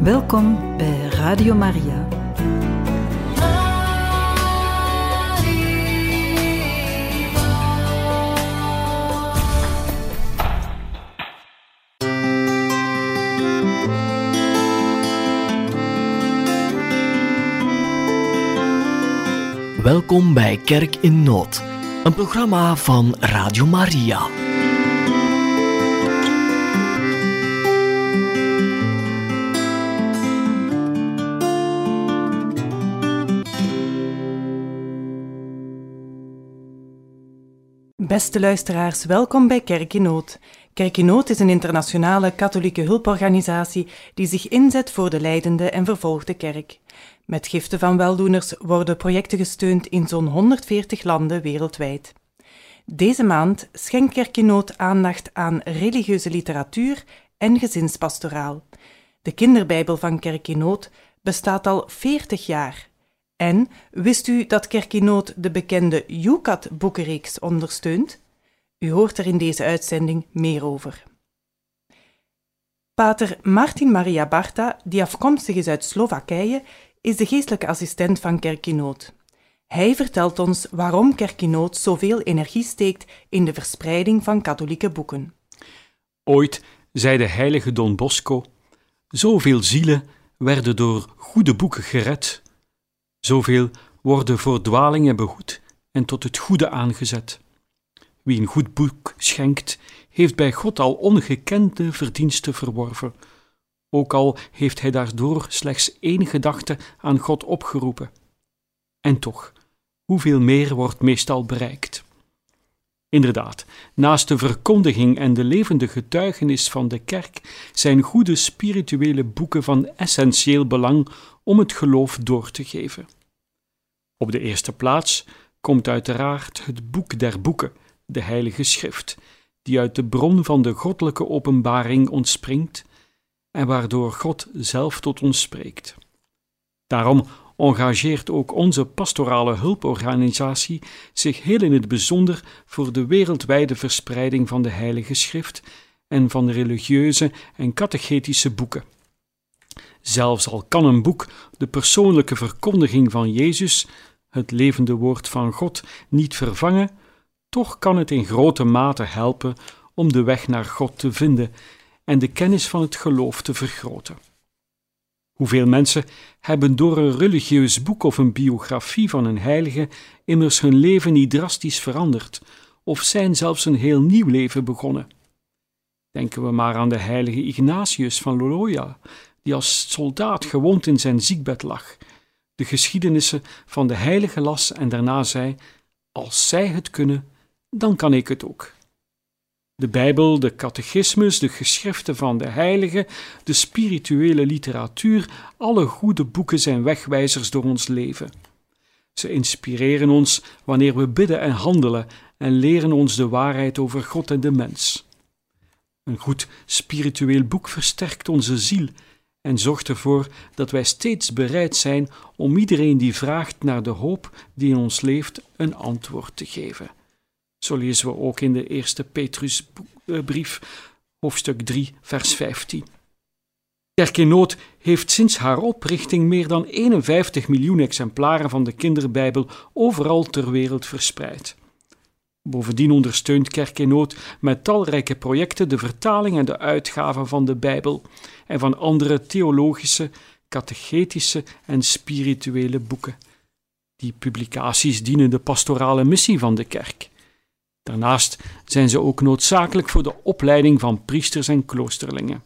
Welkom bij Radio Maria. Welkom bij Kerk in Nood, een programma van Radio Maria. Beste luisteraars, welkom bij Kerk in Nood. Kerk in Nood is een internationale katholieke hulporganisatie die zich inzet voor de lijdende en vervolgde kerk. Met giften van weldoeners worden projecten gesteund in zo'n 140 landen wereldwijd. Deze maand schenkt Kerk in Nood aandacht aan religieuze literatuur en gezinspastoraal. De kinderbijbel van Kerk in Nood bestaat al 40 jaar. En wist u dat Kerk in Nood de bekende Jukat-boekenreeks ondersteunt? U hoort er in deze uitzending meer over. Pater Martin Maria Barta, die afkomstig is uit Slowakije, is de geestelijke assistent van Kerk in Nood. Hij vertelt ons waarom Kerk in Nood zoveel energie steekt in de verspreiding van katholieke boeken. Ooit zei de heilige Don Bosco: zoveel zielen werden door goede boeken gered. Zoveel worden voor dwalingen behoed en tot het goede aangezet. Wie een goed boek schenkt, heeft bij God al ongekende verdiensten verworven, ook al heeft hij daardoor slechts één gedachte aan God opgeroepen. En toch, hoeveel meer wordt meestal bereikt? Inderdaad, naast de verkondiging en de levende getuigenis van de kerk zijn goede spirituele boeken van essentieel belang om het geloof door te geven. Op de eerste plaats komt uiteraard het boek der boeken, de Heilige Schrift, die uit de bron van de goddelijke openbaring ontspringt en waardoor God zelf tot ons spreekt. Daarom engageert ook onze pastorale hulporganisatie zich heel in het bijzonder voor de wereldwijde verspreiding van de Heilige Schrift en van de religieuze en catechetische boeken. Zelfs al kan een boek de persoonlijke verkondiging van Jezus, het levende woord van God, niet vervangen, toch kan het in grote mate helpen om de weg naar God te vinden en de kennis van het geloof te vergroten. Hoeveel mensen hebben door een religieus boek of een biografie van een heilige immers hun leven niet drastisch veranderd, of zijn zelfs een heel nieuw leven begonnen? Denken we maar aan de heilige Ignatius van Loyola, die als soldaat gewond in zijn ziekbed lag, de geschiedenissen van de heilige las en daarna zei: als zij het kunnen, dan kan ik het ook. De Bijbel, de catechismus, de geschriften van de heiligen, de spirituele literatuur, alle goede boeken zijn wegwijzers door ons leven. Ze inspireren ons wanneer we bidden en handelen en leren ons de waarheid over God en de mens. Een goed spiritueel boek versterkt onze ziel en zorgt ervoor dat wij steeds bereid zijn om iedereen die vraagt naar de hoop die in ons leeft een antwoord te geven. Zo lezen we ook in de eerste Petrusbrief, hoofdstuk 3, vers 15. Kerk in Nood heeft sinds haar oprichting meer dan 51 miljoen exemplaren van de kinderbijbel overal ter wereld verspreid. Bovendien ondersteunt Kerk in Nood met talrijke projecten de vertaling en de uitgave van de Bijbel en van andere theologische, catechetische en spirituele boeken. Die publicaties dienen de pastorale missie van de kerk. Daarnaast zijn ze ook noodzakelijk voor de opleiding van priesters en kloosterlingen.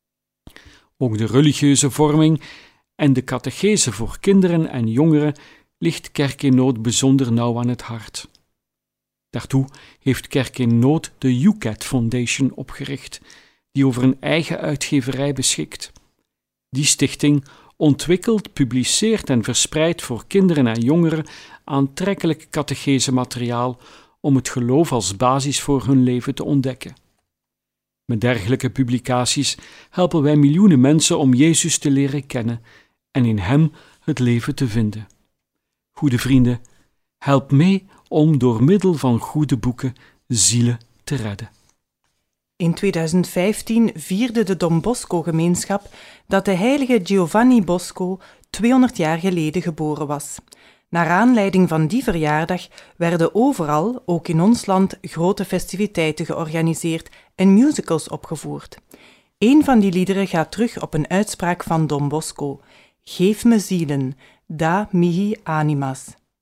Ook de religieuze vorming en de catechese voor kinderen en jongeren ligt Kerk in Nood bijzonder nauw aan het hart. Daartoe heeft Kerk in Nood de Jukat Foundation opgericht, die over een eigen uitgeverij beschikt. Die stichting ontwikkelt, publiceert en verspreidt voor kinderen en jongeren aantrekkelijk catechesemateriaal om het geloof als basis voor hun leven te ontdekken. Met dergelijke publicaties helpen wij miljoenen mensen om Jezus te leren kennen en in Hem het leven te vinden. Goede vrienden, help mee om door middel van goede boeken zielen te redden. In 2015 vierde de Don Bosco-gemeenschap dat de heilige Giovanni Bosco 200 jaar geleden geboren was. Naar aanleiding van die verjaardag werden overal, ook in ons land, grote festiviteiten georganiseerd en musicals opgevoerd. Een van die liederen gaat terug op een uitspraak van Don Bosco: Geef me zielen, da mihi animas.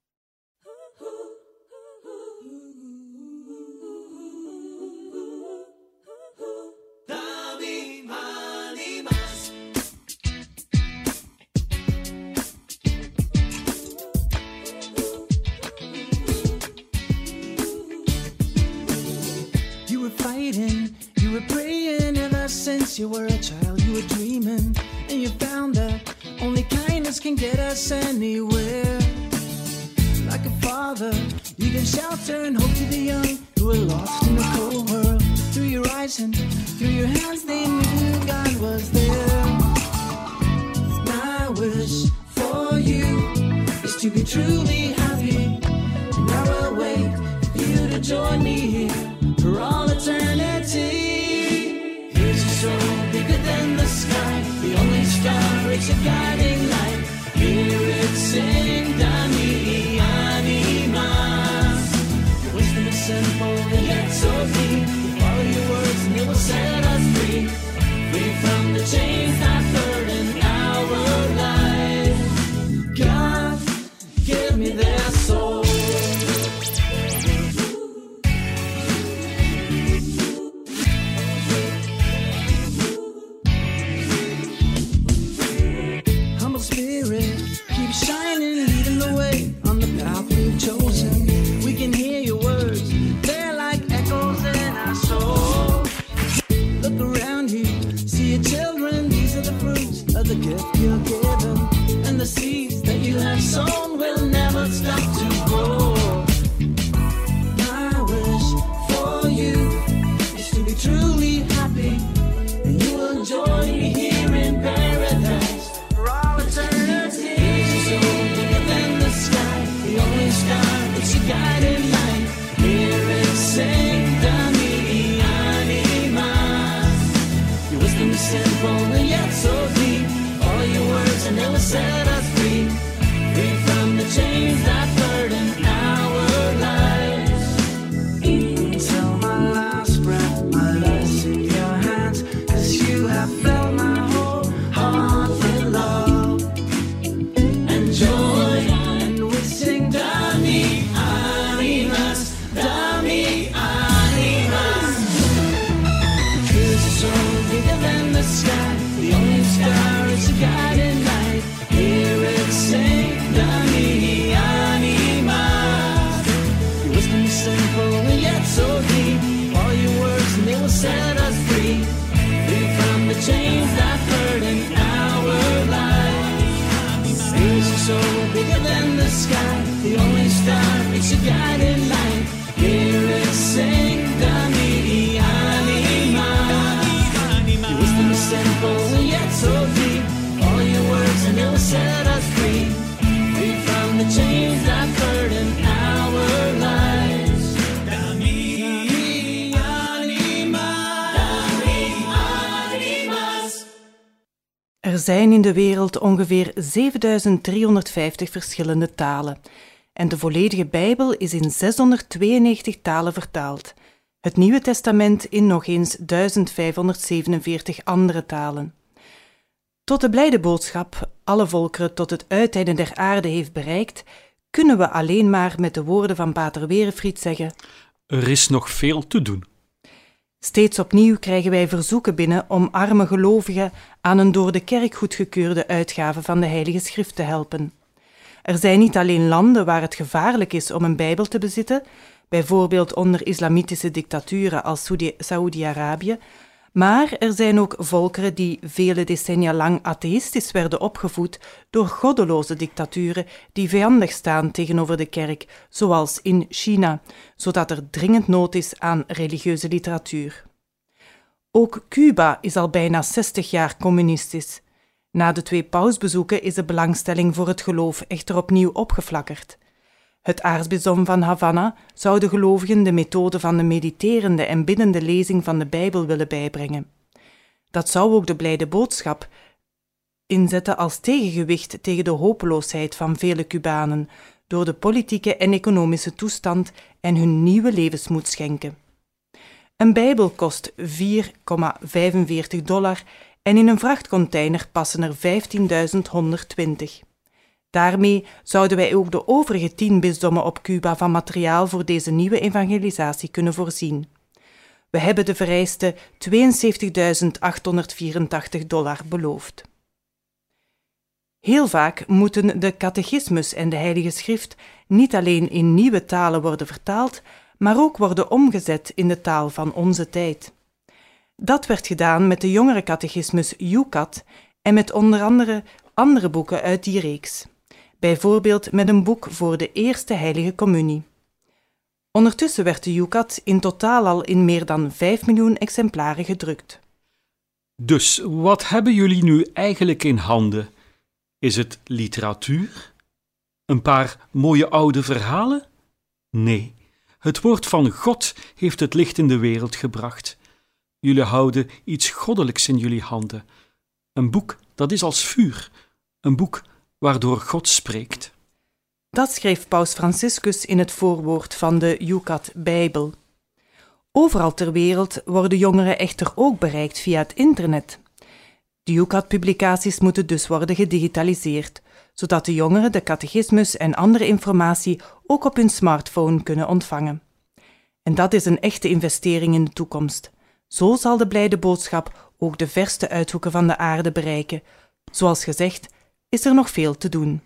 You were praying ever since you were a child. You were dreaming and you found that only kindness can get us anywhere. Like a father, you give shelter and hope to the young who are lost in the cold world. Through your eyes and through your hands they knew God was there. My wish for you is to be truly happy, and I will wait for you to join me here for all eternity. Here's a soul bigger than the sky, the only star, it's a guiding light. Hear it sing, Dami Animas. Your wisdom is simple and yet so deep. We follow your words and it will set us free, free from the chains that burden our lives. God, give me their soul. The gift you're given and the seeds that you have sown will never stop to grow. My wish for you is to be truly happy, and you will join me here in paradise for all eternity. Here's a soul bigger than the sky, the only star, it's your guiding light. Hear it sing, Dami Animas. Your wisdom is simple and yet so deep. Your words and they will set us free, free from the chains that burden our lives. Until my last breath, my life's in your hands, 'cause you have filled my whole heart with love and joy. And we sing Dami Animas, Dami Animas. Here's a soul bigger than the sky, the only star, it's a guiding light. Hear it sing, Dami Animas. Your wisdom is simple and yet so deep. All your words and they will set us free, free from the chains that burden our lives. Here's a soul bigger than the sky, the only star, it's a guiding light. Hear it sing, Dami Animas. Your wisdom is simple and yet so deep. All your words and it will set us free, free from the chains that burden our lives. Dami Animas, Dami Animas. Er zijn in de wereld ongeveer 7350 verschillende talen en de volledige Bijbel is in 692 talen vertaald. Het Nieuwe Testament in nog eens 1547 andere talen. Tot de blijde boodschap alle volkeren tot het uiteinde der aarde heeft bereikt, kunnen we alleen maar met de woorden van pater Werenfried zeggen: er is nog veel te doen. Steeds opnieuw krijgen wij verzoeken binnen om arme gelovigen aan een door de kerk goedgekeurde uitgave van de Heilige Schrift te helpen. Er zijn niet alleen landen waar het gevaarlijk is om een Bijbel te bezitten, bijvoorbeeld onder islamitische dictaturen als Saoedi-Arabië, maar er zijn ook volkeren die vele decennia lang atheïstisch werden opgevoed door goddeloze dictaturen die vijandig staan tegenover de kerk, zoals in China, zodat er dringend nood is aan religieuze literatuur. Ook Cuba is al bijna 60 jaar communistisch. Na de 2 pausbezoeken is de belangstelling voor het geloof echter opnieuw opgeflakkerd. Het aartsbisdom van Havana zou de gelovigen de methode van de mediterende en biddende lezing van de Bijbel willen bijbrengen. Dat zou ook de blijde boodschap inzetten als tegengewicht tegen de hopeloosheid van vele Cubanen door de politieke en economische toestand en hun nieuwe levensmoed schenken. Een Bijbel kost $4,45 en in een vrachtcontainer passen er 15.120. Daarmee zouden wij ook de overige 10 bisdommen op Cuba van materiaal voor deze nieuwe evangelisatie kunnen voorzien. We hebben de vereiste $72.884 beloofd. Heel vaak moeten de catechismus en de Heilige Schrift niet alleen in nieuwe talen worden vertaald, maar ook worden omgezet in de taal van onze tijd. Dat werd gedaan met de jongere catechismus UCAT en met onder andere boeken uit die reeks. Bijvoorbeeld met een boek voor de Eerste Heilige Communie. Ondertussen werd de UCAT in totaal al in meer dan 5 miljoen exemplaren gedrukt. Dus wat hebben jullie nu eigenlijk in handen? Is het literatuur? Een paar mooie oude verhalen? Nee, het woord van God heeft het licht in de wereld gebracht. Jullie houden iets goddelijks in jullie handen. Een boek dat is als vuur, een boek waardoor God spreekt. Dat schreef Paus Franciscus in het voorwoord van de UCAT-Bijbel. Overal ter wereld worden jongeren echter ook bereikt via het internet. De UCAT-publicaties moeten dus worden gedigitaliseerd, zodat de jongeren de catechismus en andere informatie ook op hun smartphone kunnen ontvangen. En dat is een echte investering in de toekomst. Zo zal de blijde boodschap ook de verste uithoeken van de aarde bereiken. Zoals gezegd, is er nog veel te doen.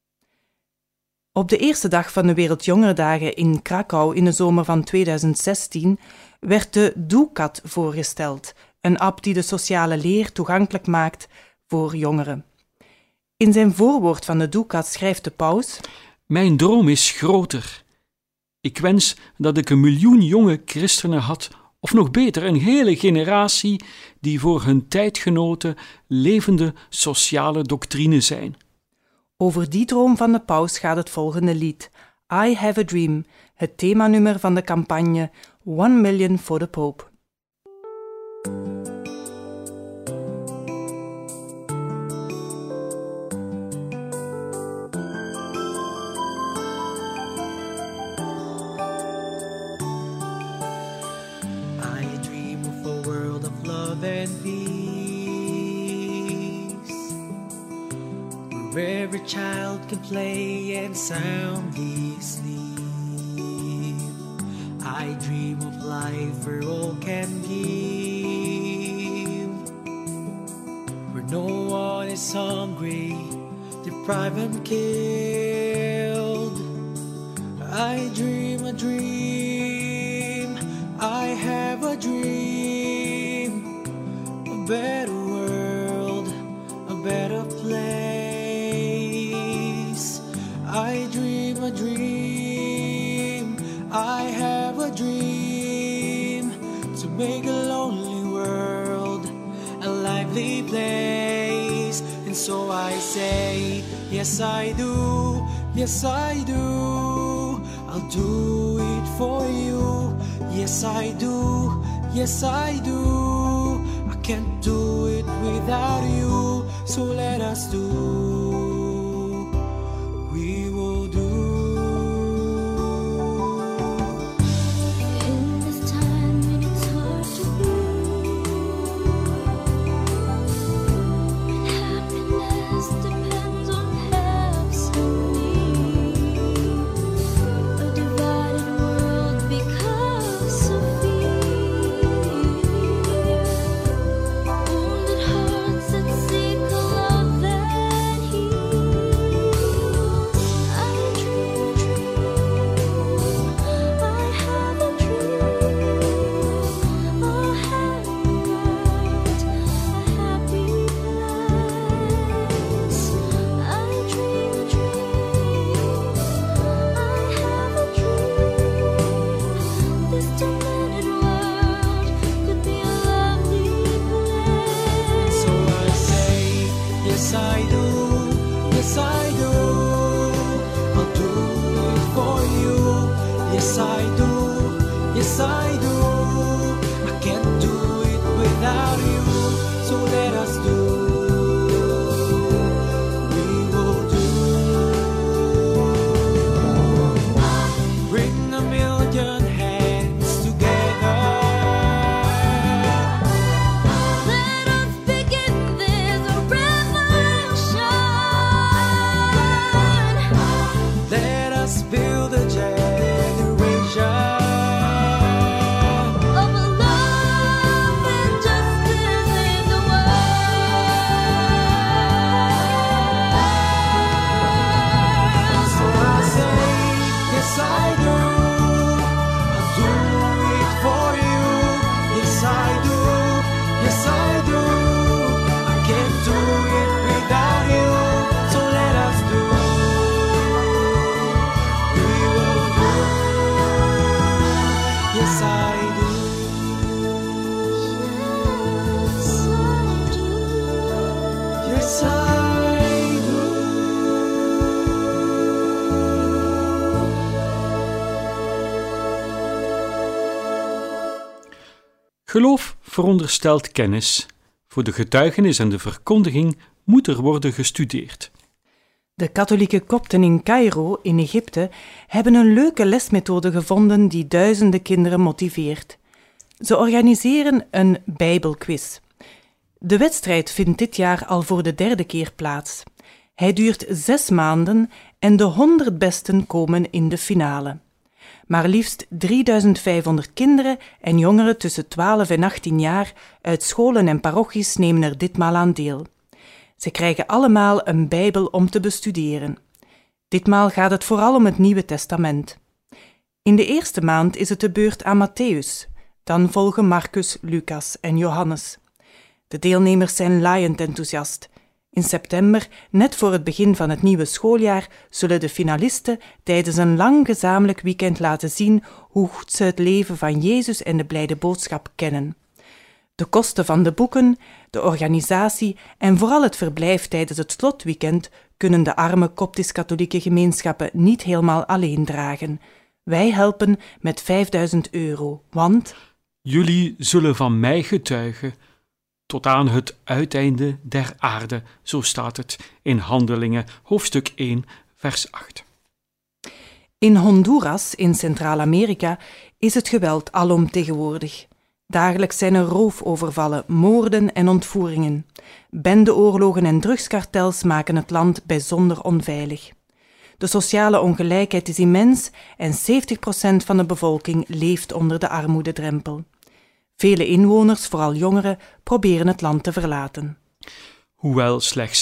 Op de eerste dag van de Wereldjongerendagen in Krakau in de zomer van 2016 werd de DoCat voorgesteld, een app die de sociale leer toegankelijk maakt voor jongeren. In zijn voorwoord van de DoCat schrijft de paus: Mijn droom is groter. Ik wens dat ik 1 miljoen jonge christenen had, of nog beter, een hele generatie die voor hun tijdgenoten levende sociale doctrine zijn. Over die droom van de paus gaat het volgende lied, I Have a Dream, het themanummer van de campagne 1 Million for the Pope. I dream of a world of love and peace, where every child can play and soundly sleep. I dream of life where all can give, where no one is hungry, deprived and killed. I dream a dream, I have a dream, a better world, a better place. I dream a dream, I have a dream, to make a lonely world a lively place. And so I say, yes I do, yes I do, I'll do it for you. Yes I do, yes I do, I can't do it without you. So let us do, we will do. In this time when it's hard to breathe, when happiness depends on halves and needs, a divided world because of fear, wounded hearts that seek love and Geloof veronderstelt kennis. Voor de getuigenis en de verkondiging moet er worden gestudeerd. De katholieke kopten in Caïro, in Egypte, hebben een leuke lesmethode gevonden die duizenden kinderen motiveert. Ze organiseren een Bijbelquiz. De wedstrijd vindt dit jaar al voor de 3e keer plaats. Hij duurt 6 maanden en de 100 besten komen in de finale. Maar liefst 3500 kinderen en jongeren tussen 12 en 18 jaar uit scholen en parochies nemen er ditmaal aan deel. Ze krijgen allemaal een Bijbel om te bestuderen. Ditmaal gaat het vooral om het Nieuwe Testament. In de eerste maand is het de beurt aan Mattheüs. Dan volgen Marcus, Lucas en Johannes. De deelnemers zijn laaiend enthousiast. In september, net voor het begin van het nieuwe schooljaar, zullen de finalisten tijdens een lang gezamenlijk weekend laten zien hoe goed ze het leven van Jezus en de blijde boodschap kennen. De kosten van de boeken, de organisatie en vooral het verblijf tijdens het slotweekend kunnen de arme Koptisch-katholieke gemeenschappen niet helemaal alleen dragen. Wij helpen met €5000, want Jullie zullen van mij getuigen tot aan het uiteinde der aarde, zo staat het in Handelingen, hoofdstuk 1, vers 8. in Honduras, in Centraal-Amerika, is het geweld alomtegenwoordig. Dagelijks zijn er roofovervallen, moorden en ontvoeringen. Bendeoorlogen en drugskartels maken het land bijzonder onveilig. De sociale ongelijkheid is immens en 70% van de bevolking leeft onder de armoededrempel. Vele inwoners, vooral jongeren, proberen het land te verlaten. Hoewel slechts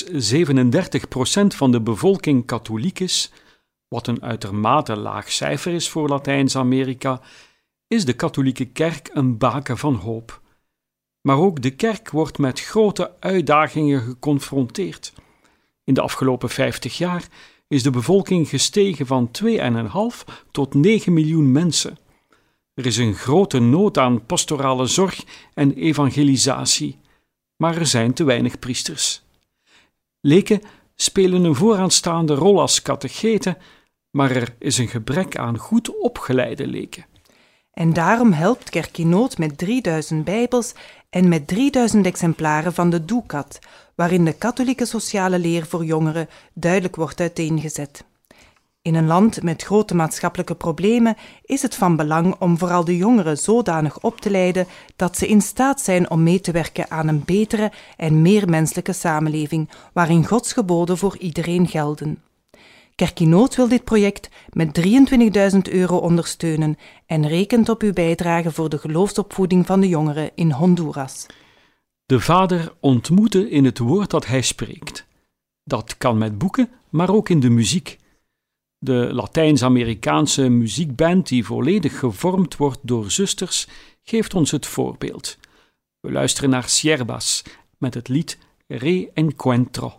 37% van de bevolking katholiek is, wat een uitermate laag cijfer is voor Latijns-Amerika, is de katholieke kerk een baken van hoop. Maar ook de kerk wordt met grote uitdagingen geconfronteerd. In de afgelopen 50 jaar is de bevolking gestegen van 2,5 tot 9 miljoen mensen. Er is een grote nood aan pastorale zorg en evangelisatie, maar er zijn te weinig priesters. Leken spelen een vooraanstaande rol als catecheten, maar er is een gebrek aan goed opgeleide leken. En daarom helpt Kerk in Nood met 3000 bijbels en met 3000 exemplaren van de Doekat, waarin de katholieke sociale leer voor jongeren duidelijk wordt uiteengezet. In een land met grote maatschappelijke problemen is het van belang om vooral de jongeren zodanig op te leiden dat ze in staat zijn om mee te werken aan een betere en meer menselijke samenleving, waarin Gods geboden voor iedereen gelden. Kerk in Nood wil dit project met €23.000 ondersteunen en rekent op uw bijdrage voor de geloofsopvoeding van de jongeren in Honduras. De Vader ontmoeten in het woord dat hij spreekt. Dat kan met boeken, maar ook in de muziek. De Latijns-Amerikaanse muziekband, die volledig gevormd wordt door zusters, geeft ons het voorbeeld. We luisteren naar Siervas met het lied Reencuentro.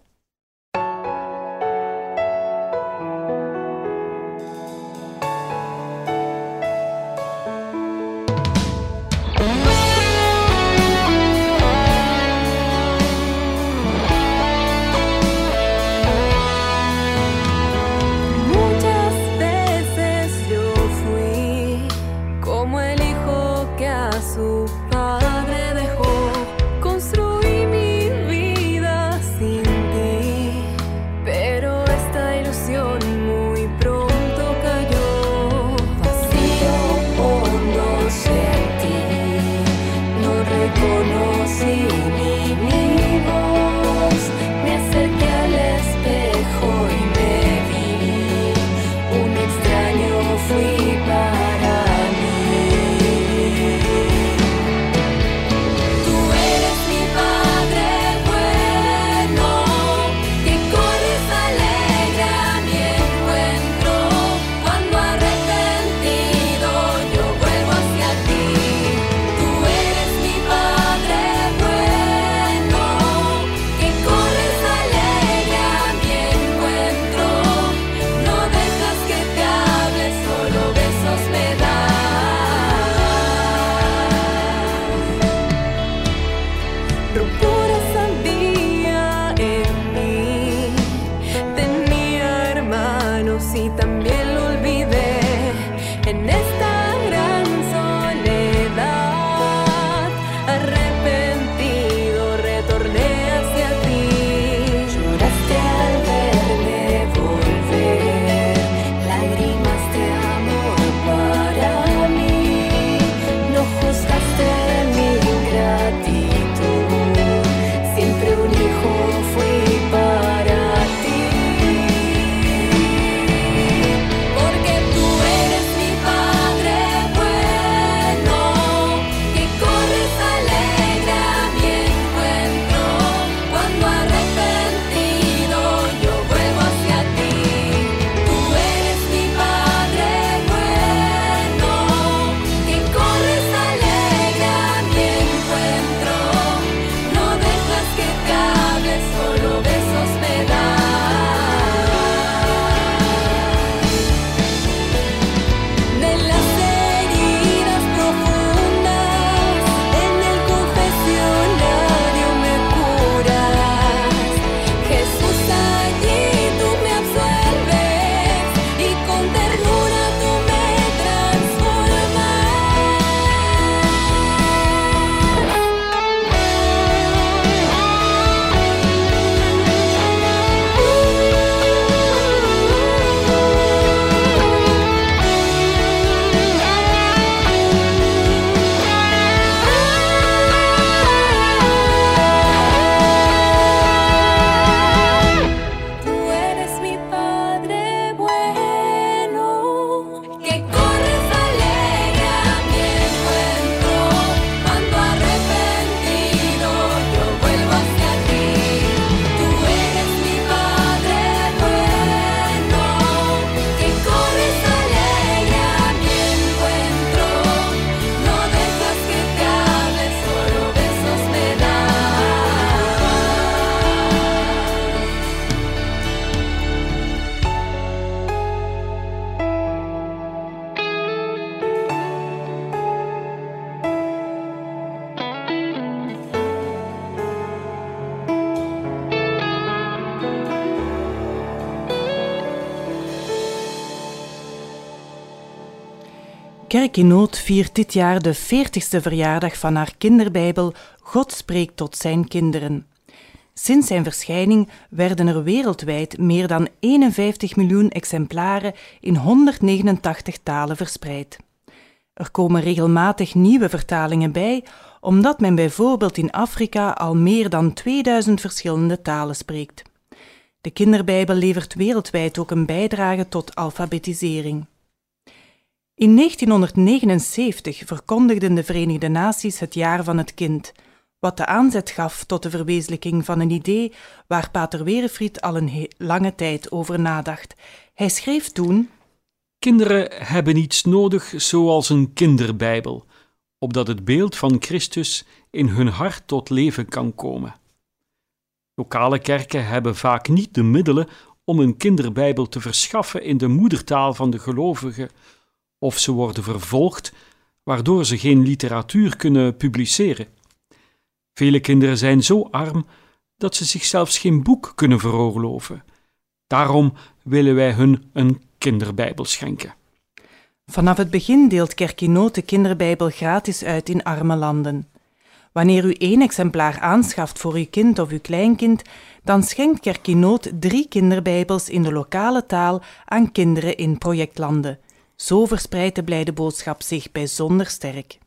Muchas veces yo fui como el hijo que a su padre dejó. Construí mi vida sin ti, pero esta ilusión muy pronto cayó. Vacío, hondo sentí, no reconocí mi voz. Me acerqué al espejo y me vi, un extraño fui para mí. Tú eres mi Padre bueno, que corres alegre a mi encuentro. Cuando arrepentido yo vuelvo hacia ti. Tú eres mi Padre bueno, que corres alegre Kerk in Nood viert dit jaar de 40ste verjaardag van haar kinderbijbel God spreekt tot zijn kinderen. Sinds zijn verschijning werden er wereldwijd meer dan 51 miljoen exemplaren in 189 talen verspreid. Er komen regelmatig nieuwe vertalingen bij, omdat men bijvoorbeeld in Afrika al meer dan 2000 verschillende talen spreekt. De kinderbijbel levert wereldwijd ook een bijdrage tot alfabetisering. In 1979 verkondigden de Verenigde Naties het jaar van het kind, wat de aanzet gaf tot de verwezenlijking van een idee waar pater Werenfried al een lange tijd over nadacht. Hij schreef toen: Kinderen hebben iets nodig zoals een kinderbijbel, opdat het beeld van Christus in hun hart tot leven kan komen. Lokale kerken hebben vaak niet de middelen om een kinderbijbel te verschaffen in de moedertaal van de gelovigen, of ze worden vervolgd, waardoor ze geen literatuur kunnen publiceren. Vele kinderen zijn zo arm dat ze zich zelfs geen boek kunnen veroorloven. Daarom willen wij hun een kinderbijbel schenken. Vanaf het begin deelt Kerk in Nood de kinderbijbel gratis uit in arme landen. Wanneer u 1 exemplaar aanschaft voor uw kind of uw kleinkind, dan schenkt Kerk in Nood 3 kinderbijbels in de lokale taal aan kinderen in projectlanden. Zo verspreidt de blijde boodschap zich bijzonder sterk.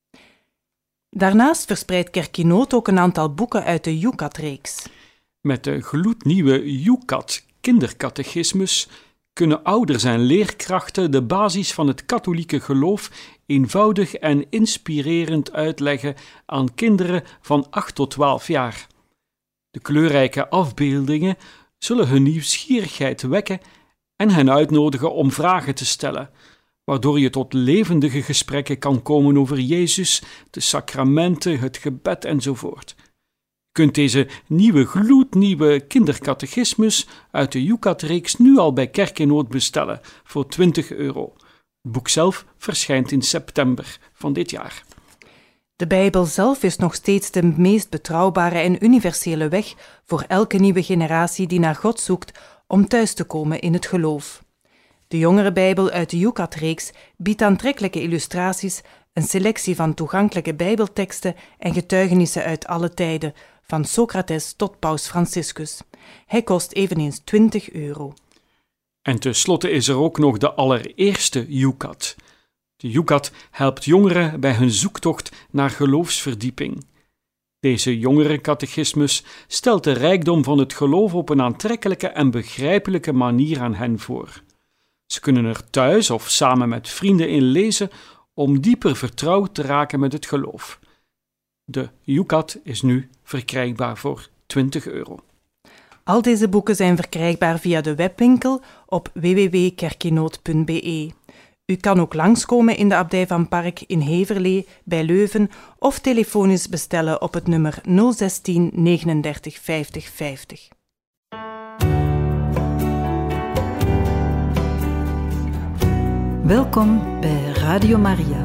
Daarnaast verspreidt Kerk in Nood ook een aantal boeken uit de Yucat-reeks. Met de gloednieuwe Yucat kindercatechismus kunnen ouders en leerkrachten de basis van het katholieke geloof eenvoudig en inspirerend uitleggen aan kinderen van 8 tot 12 jaar. De kleurrijke afbeeldingen zullen hun nieuwsgierigheid wekken en hen uitnodigen om vragen te stellen, waardoor je tot levendige gesprekken kan komen over Jezus, de sacramenten, het gebed enzovoort. Je kunt deze gloednieuwe kindercatechismus uit de Yucat-reeks nu al bij Kerk in Nood bestellen voor €20. Het boek zelf verschijnt in september van dit jaar. De Bijbel zelf is nog steeds de meest betrouwbare en universele weg voor elke nieuwe generatie die naar God zoekt om thuis te komen in het geloof. De jongere Bijbel uit de Yucat-reeks biedt aantrekkelijke illustraties, een selectie van toegankelijke Bijbelteksten en getuigenissen uit alle tijden, van Socrates tot Paus Franciscus. Hij kost eveneens €20. En tenslotte is er ook nog de allereerste Yucat. De Yucat helpt jongeren bij hun zoektocht naar geloofsverdieping. Deze jongerencatechismus stelt de rijkdom van het geloof op een aantrekkelijke en begrijpelijke manier aan hen voor. Ze kunnen er thuis of samen met vrienden in lezen om dieper vertrouwd te raken met het geloof. De Yucat is nu verkrijgbaar voor €20. Al deze boeken zijn verkrijgbaar via de webwinkel op www.kerkinood.be. U kan ook langskomen in de Abdij van Park in Heverlee bij Leuven of telefonisch bestellen op het nummer 016 39 50 50. Welkom bij Radio Maria.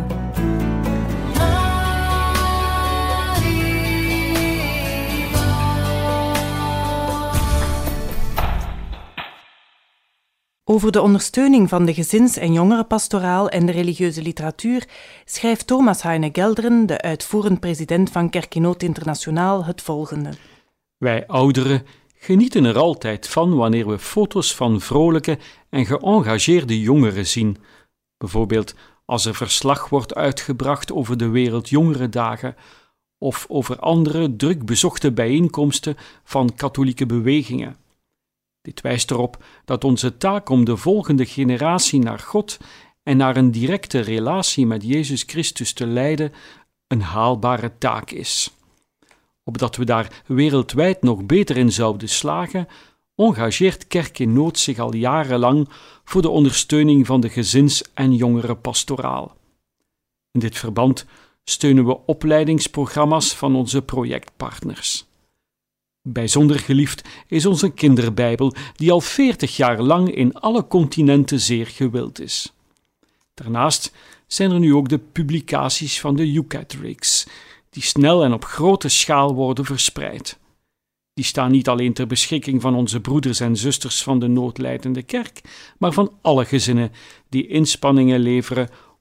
Over de ondersteuning van de gezins- en jongerenpastoraal en de religieuze literatuur schrijft Thomas Heine Gelderen, de uitvoerend president van Kerk in Nood Internationaal, het volgende. Wij ouderen genieten er altijd van wanneer we foto's van vrolijke en geëngageerde jongeren zien. Bijvoorbeeld als er verslag wordt uitgebracht over de Wereldjongerendagen of over andere druk bezochte bijeenkomsten van katholieke bewegingen. Dit wijst erop dat onze taak om de volgende generatie naar God en naar een directe relatie met Jezus Christus te leiden een haalbare taak is. Opdat we daar wereldwijd nog beter in zouden slagen, engageert Kerk in Nood zich al jarenlang voor de ondersteuning van de gezins- en jongerenpastoraal. In dit verband steunen we opleidingsprogramma's van onze projectpartners. Bijzonder geliefd is onze kinderbijbel, die al 40 jaar lang in alle continenten zeer gewild is. Daarnaast zijn er nu ook de publicaties van de Yucat-reeks, die snel en op grote schaal worden verspreid. Die staan niet alleen ter beschikking van onze broeders en zusters van de noodlijdende kerk, maar van alle gezinnen die inspanningen leveren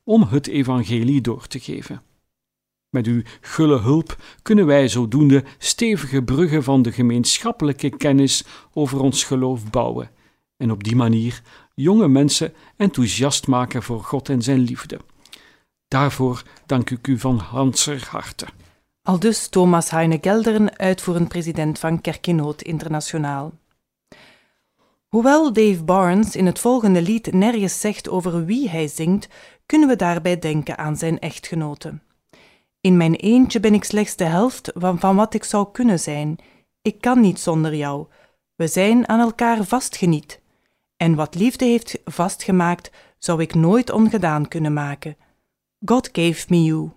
om het evangelie door te geven. Met uw gulle hulp kunnen wij zodoende stevige bruggen van de gemeenschappelijke kennis over ons geloof bouwen en op die manier jonge mensen enthousiast maken voor God en zijn liefde. Daarvoor dank ik u van ganser harte. Aldus Thomas Heine-Gelderen, uitvoerend president van Kerk in Nood Internationaal. Hoewel Dave Barnes in het volgende lied nergens zegt over wie hij zingt, kunnen we daarbij denken aan zijn echtgenote. In mijn eentje ben ik slechts de helft van wat ik zou kunnen zijn. Ik kan niet zonder jou. We zijn aan elkaar vastgeniet. En wat liefde heeft vastgemaakt, zou ik nooit ongedaan kunnen maken. God gave me you.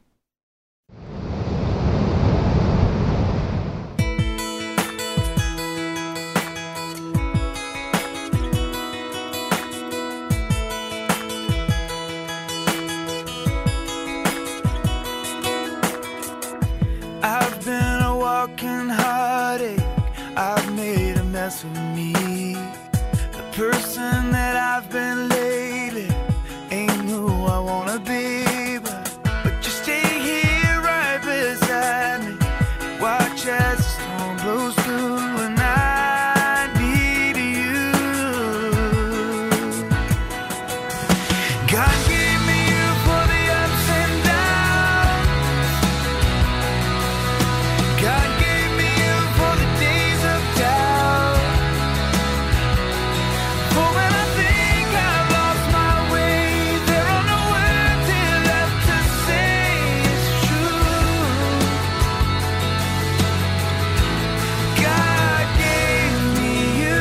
I've been a walking heartache. I've made a mess of me. The person that I've been lately ain't who I wanna be. But you stay here right beside me. Watch as the storm blows through and I need you. God gave me you for the ups and downs. God gave me you for the days of doubt. For when I think I've lost my way, there are no words here left to say it's true. God gave me you.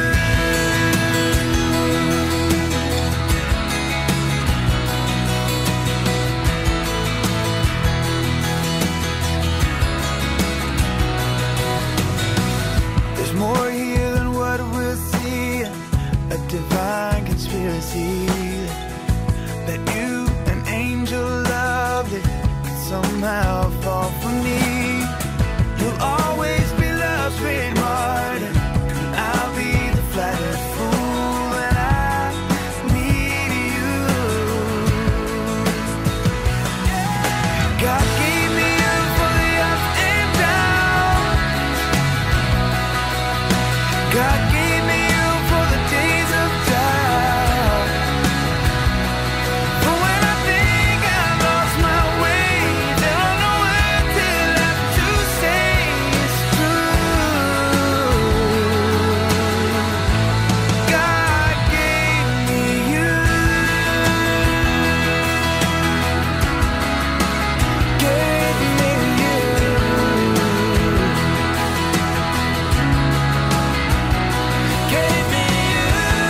There's more here than what we're seeing, a divine conspiracy that you, an angel lovely, could somehow fall for me. You'll always be love's great martyr, and I'll be the flattered fool, and I need you. God gave me you for the ups and downs. God gave me you for the days of doubt. For when I think I've lost my way, there are no words here left to say it's true. God gave me you. Gave me you. Gave me you.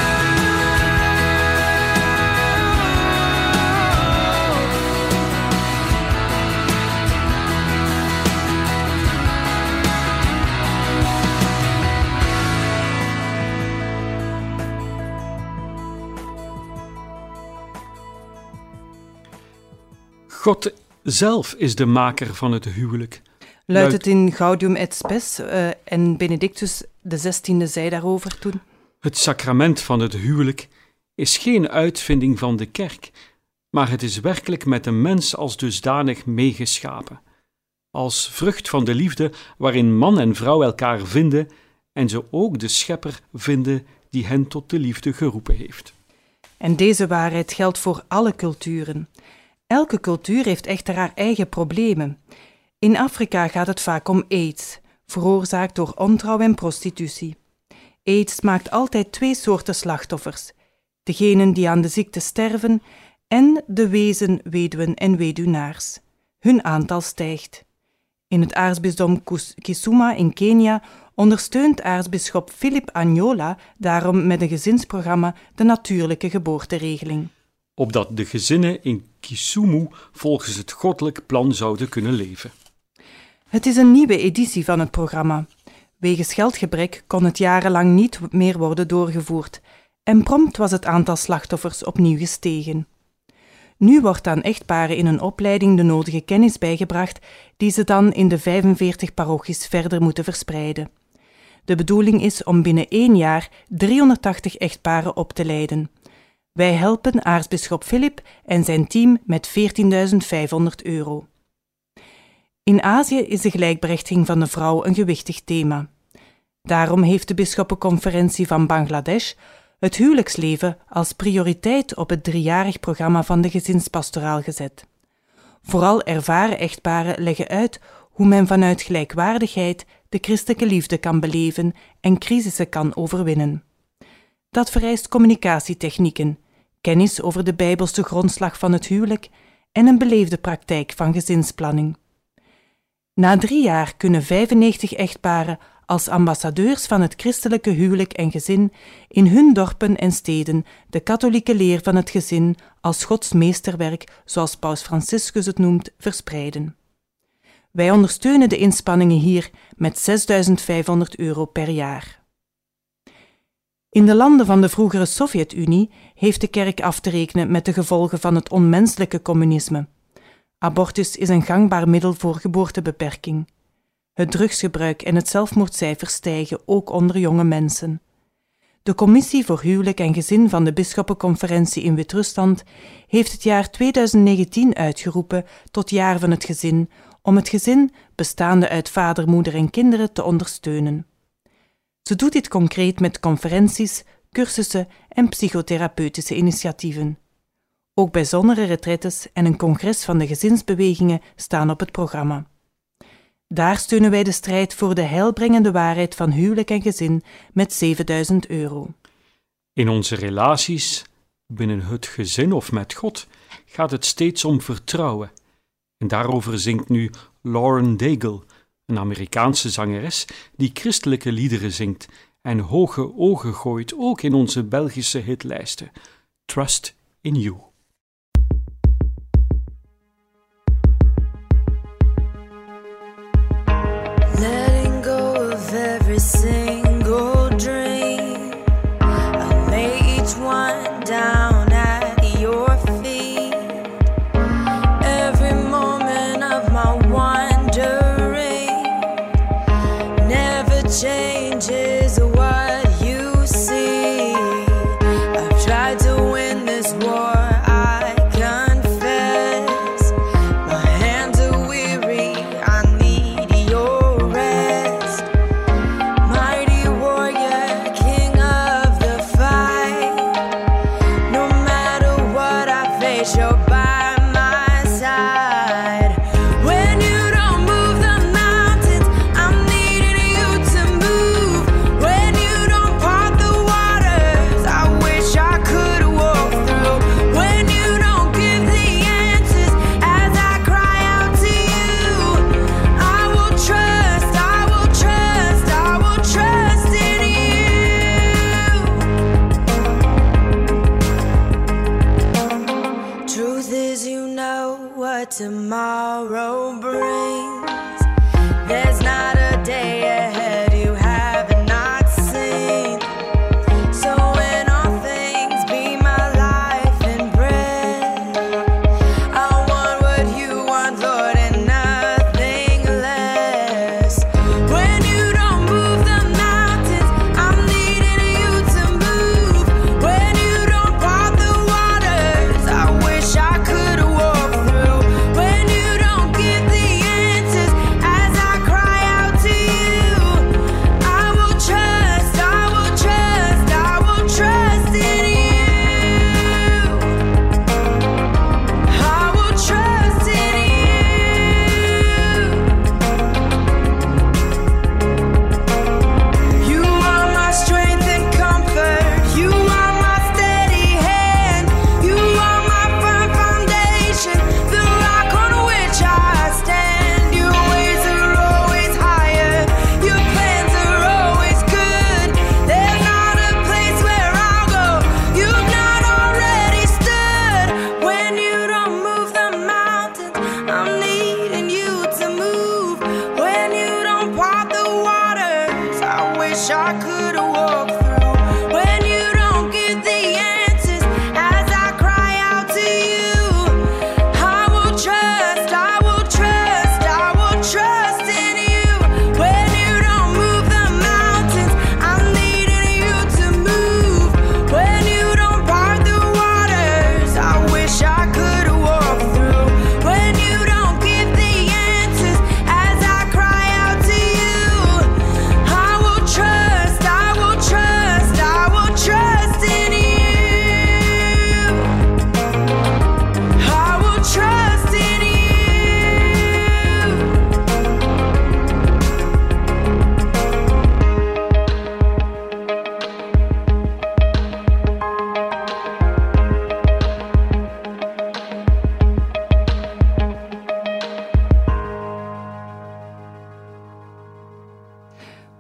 God zelf is de maker van het huwelijk. Luidt het in Gaudium et Spes en Benedictus XVI zei daarover toen. Het sacrament van het huwelijk is geen uitvinding van de kerk, maar het is werkelijk met de mens als dusdanig meegeschapen. Als vrucht van de liefde waarin man en vrouw elkaar vinden en ze ook de schepper vinden die hen tot de liefde geroepen heeft. En deze waarheid geldt voor alle culturen. Elke cultuur heeft echter haar eigen problemen. In Afrika gaat het vaak om aids, veroorzaakt door ontrouw en prostitutie. Aids maakt altijd twee soorten slachtoffers: degenen die aan de ziekte sterven en de wezen, weduwen en weduwnaars. Hun aantal stijgt. In het aartsbisdom Kisumu in Kenia ondersteunt aartsbisschop Philip Anyola daarom met een gezinsprogramma de natuurlijke geboorteregeling. Opdat de gezinnen in Kisumu volgens het goddelijk plan zouden kunnen leven. Het is een nieuwe editie van het programma. Wegens geldgebrek kon het jarenlang niet meer worden doorgevoerd en prompt was het aantal slachtoffers opnieuw gestegen. Nu wordt aan echtparen in een opleiding de nodige kennis bijgebracht die ze dan in de 45 parochies verder moeten verspreiden. De bedoeling is om binnen 1 jaar 380 echtparen op te leiden. Wij helpen aartsbisschop Filip en zijn team met €14.500. In Azië is de gelijkberechtiging van de vrouw een gewichtig thema. Daarom heeft de bisschoppenconferentie van Bangladesh het huwelijksleven als prioriteit op het 3-jarig programma van de gezinspastoraal gezet. Vooral ervaren echtparen leggen uit hoe men vanuit gelijkwaardigheid de christelijke liefde kan beleven en crisissen kan overwinnen. Dat vereist communicatietechnieken, kennis over de bijbelse grondslag van het huwelijk en een beleefde praktijk van gezinsplanning. Na 3 jaar kunnen 95 echtparen als ambassadeurs van het christelijke huwelijk en gezin in hun dorpen en steden de katholieke leer van het gezin als Gods meesterwerk, zoals Paus Franciscus het noemt, verspreiden. Wij ondersteunen de inspanningen hier met €6.500 per jaar. In de landen van de vroegere Sovjet-Unie heeft de kerk af te rekenen met de gevolgen van het onmenselijke communisme. Abortus is een gangbaar middel voor geboortebeperking. Het drugsgebruik en het zelfmoordcijfer stijgen, ook onder jonge mensen. De Commissie voor Huwelijk en Gezin van de Bisschoppenconferentie in Wit-Rusland heeft het jaar 2019 uitgeroepen tot jaar van het gezin, om het gezin, bestaande uit vader, moeder en kinderen, te ondersteunen. Ze doet dit concreet met conferenties, cursussen en psychotherapeutische initiatieven. Ook bijzondere retraites en een congres van de gezinsbewegingen staan op het programma. Daar steunen wij de strijd voor de heilbrengende waarheid van huwelijk en gezin met €7.000. In onze relaties, binnen het gezin of met God, gaat het steeds om vertrouwen. En daarover zingt nu Lauren Daigle, een Amerikaanse zangeres die christelijke liederen zingt en hoge ogen gooit ook in onze Belgische hitlijsten. Trust in You. Letting go of every single dream, I lay each one down at your feet. Every moment of my wandering never changes what you see. I've tried to win this war, I confess. My hands are weary, I need your rest. Mighty warrior, king of the fight. No matter what I face, you're by my side. When you don't move the mountains, I'm needing you to move. When you don't part the waters, I wish I could walk through. When you don't give the answers as I cry out to you, I will trust, I will trust, I will trust in you. Truth is, you know what tomorrow brings. There's not a day ahead you have not seen. So in all things, be my life and breath. I want what you want, Lord, and nothing less. When you don't move the mountains, I'm needing you to move. When you don't part the waters, I wish I could walk through. When you don't give the answers as I cry out to you, I will trust, I will trust, I will trust in you. I will trust in you. You are my strength and comfort. You are my steady hand. You are my firm foundation, the rock on which I stand. Your ways are always higher. Your plans are always good. There's not a place where I'll go you've not already stood. When you don't move the mountains, I'm needing you to move. When you don't part the waters, I wish I could walk through. When you don't give the answers as I cry out to you, I will trust, I will trust, I will trust in you. When you don't move the mountains, I'm needing you to move. When you don't part the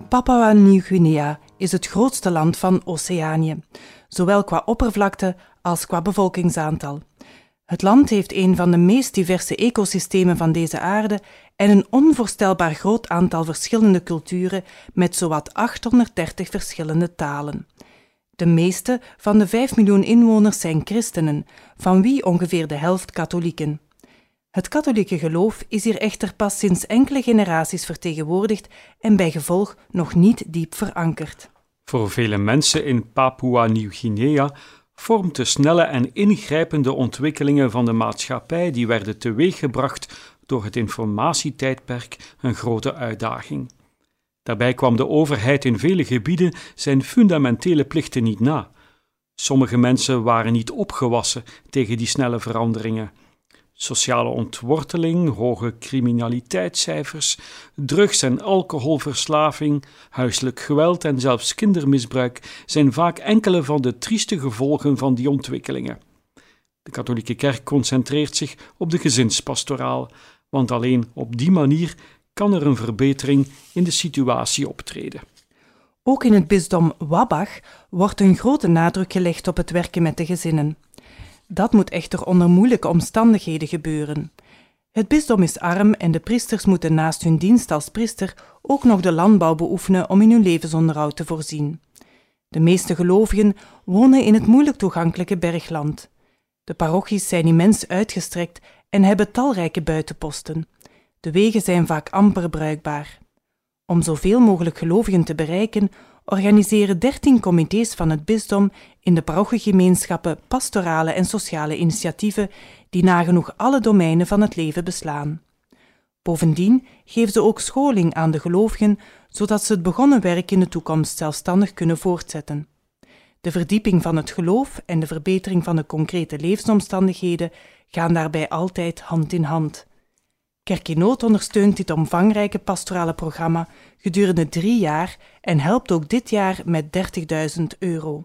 Papua Nieuw-Guinea is het grootste land van Oceanië, zowel qua oppervlakte als qua bevolkingsaantal. Het land heeft een van de meest diverse ecosystemen van deze aarde en een onvoorstelbaar groot aantal verschillende culturen met zowat 830 verschillende talen. De meeste van de 5 miljoen inwoners zijn christenen, van wie ongeveer de helft katholieken. Het katholieke geloof is hier echter pas sinds enkele generaties vertegenwoordigd en bij gevolg nog niet diep verankerd. Voor vele mensen in Papua Nieuw-Guinea vormt de snelle en ingrijpende ontwikkelingen van de maatschappij die werden teweeggebracht door het informatietijdperk een grote uitdaging. Daarbij kwam de overheid in vele gebieden zijn fundamentele plichten niet na. Sommige mensen waren niet opgewassen tegen die snelle veranderingen. Sociale ontworteling, hoge criminaliteitscijfers, drugs- en alcoholverslaving, huiselijk geweld en zelfs kindermisbruik zijn vaak enkele van de trieste gevolgen van die ontwikkelingen. De katholieke kerk concentreert zich op de gezinspastoraal, want alleen op die manier kan er een verbetering in de situatie optreden. Ook in het bisdom Wabach wordt een grote nadruk gelegd op het werken met de gezinnen. Dat moet echter onder moeilijke omstandigheden gebeuren. Het bisdom is arm en de priesters moeten naast hun dienst als priester ook nog de landbouw beoefenen om in hun levensonderhoud te voorzien. De meeste gelovigen wonen in het moeilijk toegankelijke bergland. De parochies zijn immens uitgestrekt en hebben talrijke buitenposten. De wegen zijn vaak amper bruikbaar. Om zoveel mogelijk gelovigen te bereiken, organiseren 13 comité's van het bisdom in de parochiegemeenschappen pastorale en sociale initiatieven die nagenoeg alle domeinen van het leven beslaan. Bovendien geven ze ook scholing aan de gelovigen, zodat ze het begonnen werk in de toekomst zelfstandig kunnen voortzetten. De verdieping van het geloof en de verbetering van de concrete levensomstandigheden gaan daarbij altijd hand in hand. Kerk in Nood ondersteunt dit omvangrijke pastorale programma gedurende 3 jaar en helpt ook dit jaar met €30.000.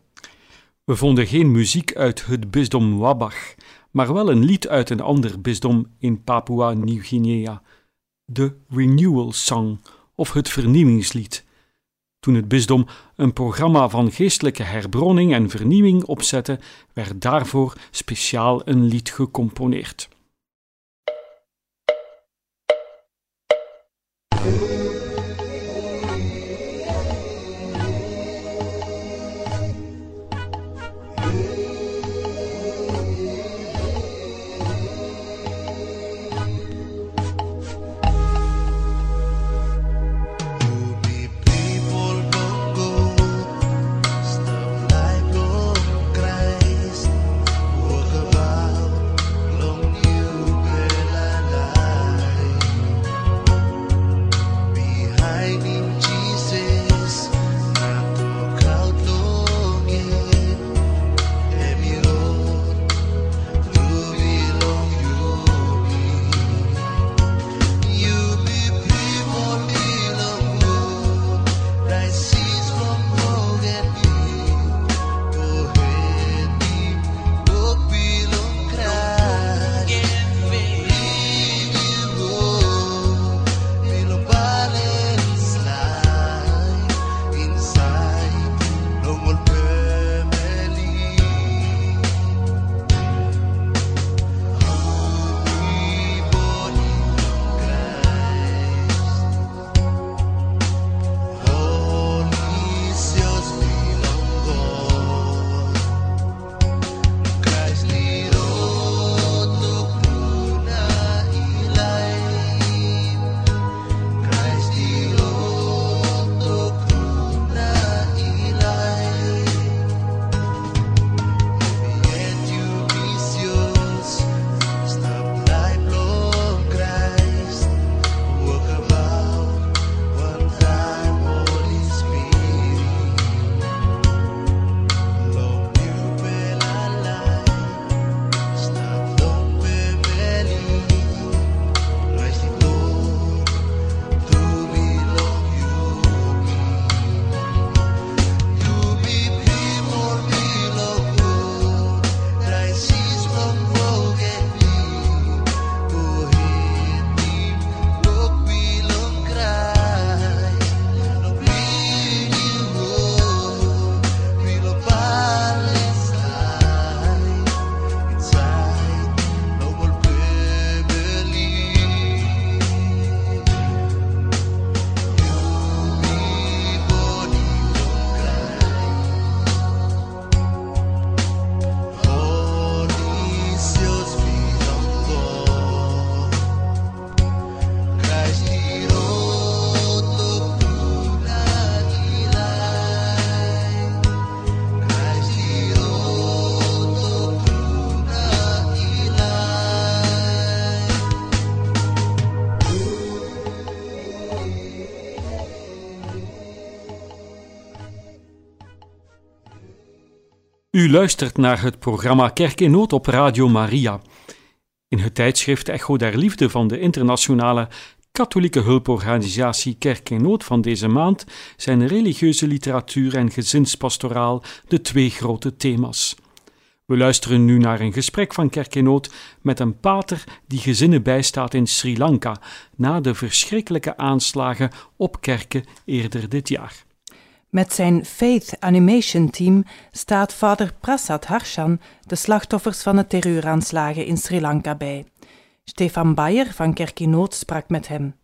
We vonden geen muziek uit het bisdom Wabach, maar wel een lied uit een ander bisdom in Papua Nieuw-Guinea, de Renewal Song of het Vernieuwingslied. Toen het bisdom een programma van geestelijke herbronning en vernieuwing opzette, werd daarvoor speciaal een lied gecomponeerd. Long U luistert naar het programma Kerk in Nood op Radio Maria. In het tijdschrift Echo der Liefde van de internationale katholieke hulporganisatie Kerk in Nood van deze maand zijn religieuze literatuur en gezinspastoraal de twee grote thema's. We luisteren nu naar een gesprek van Kerk in Nood met een pater die gezinnen bijstaat in Sri Lanka na de verschrikkelijke aanslagen op kerken eerder dit jaar. Met zijn Faith Animation Team staat vader Prasad Harshan de slachtoffers van de terreuraanslagen in Sri Lanka bij. Stefan Bayer van Kerk in Nood sprak met hem.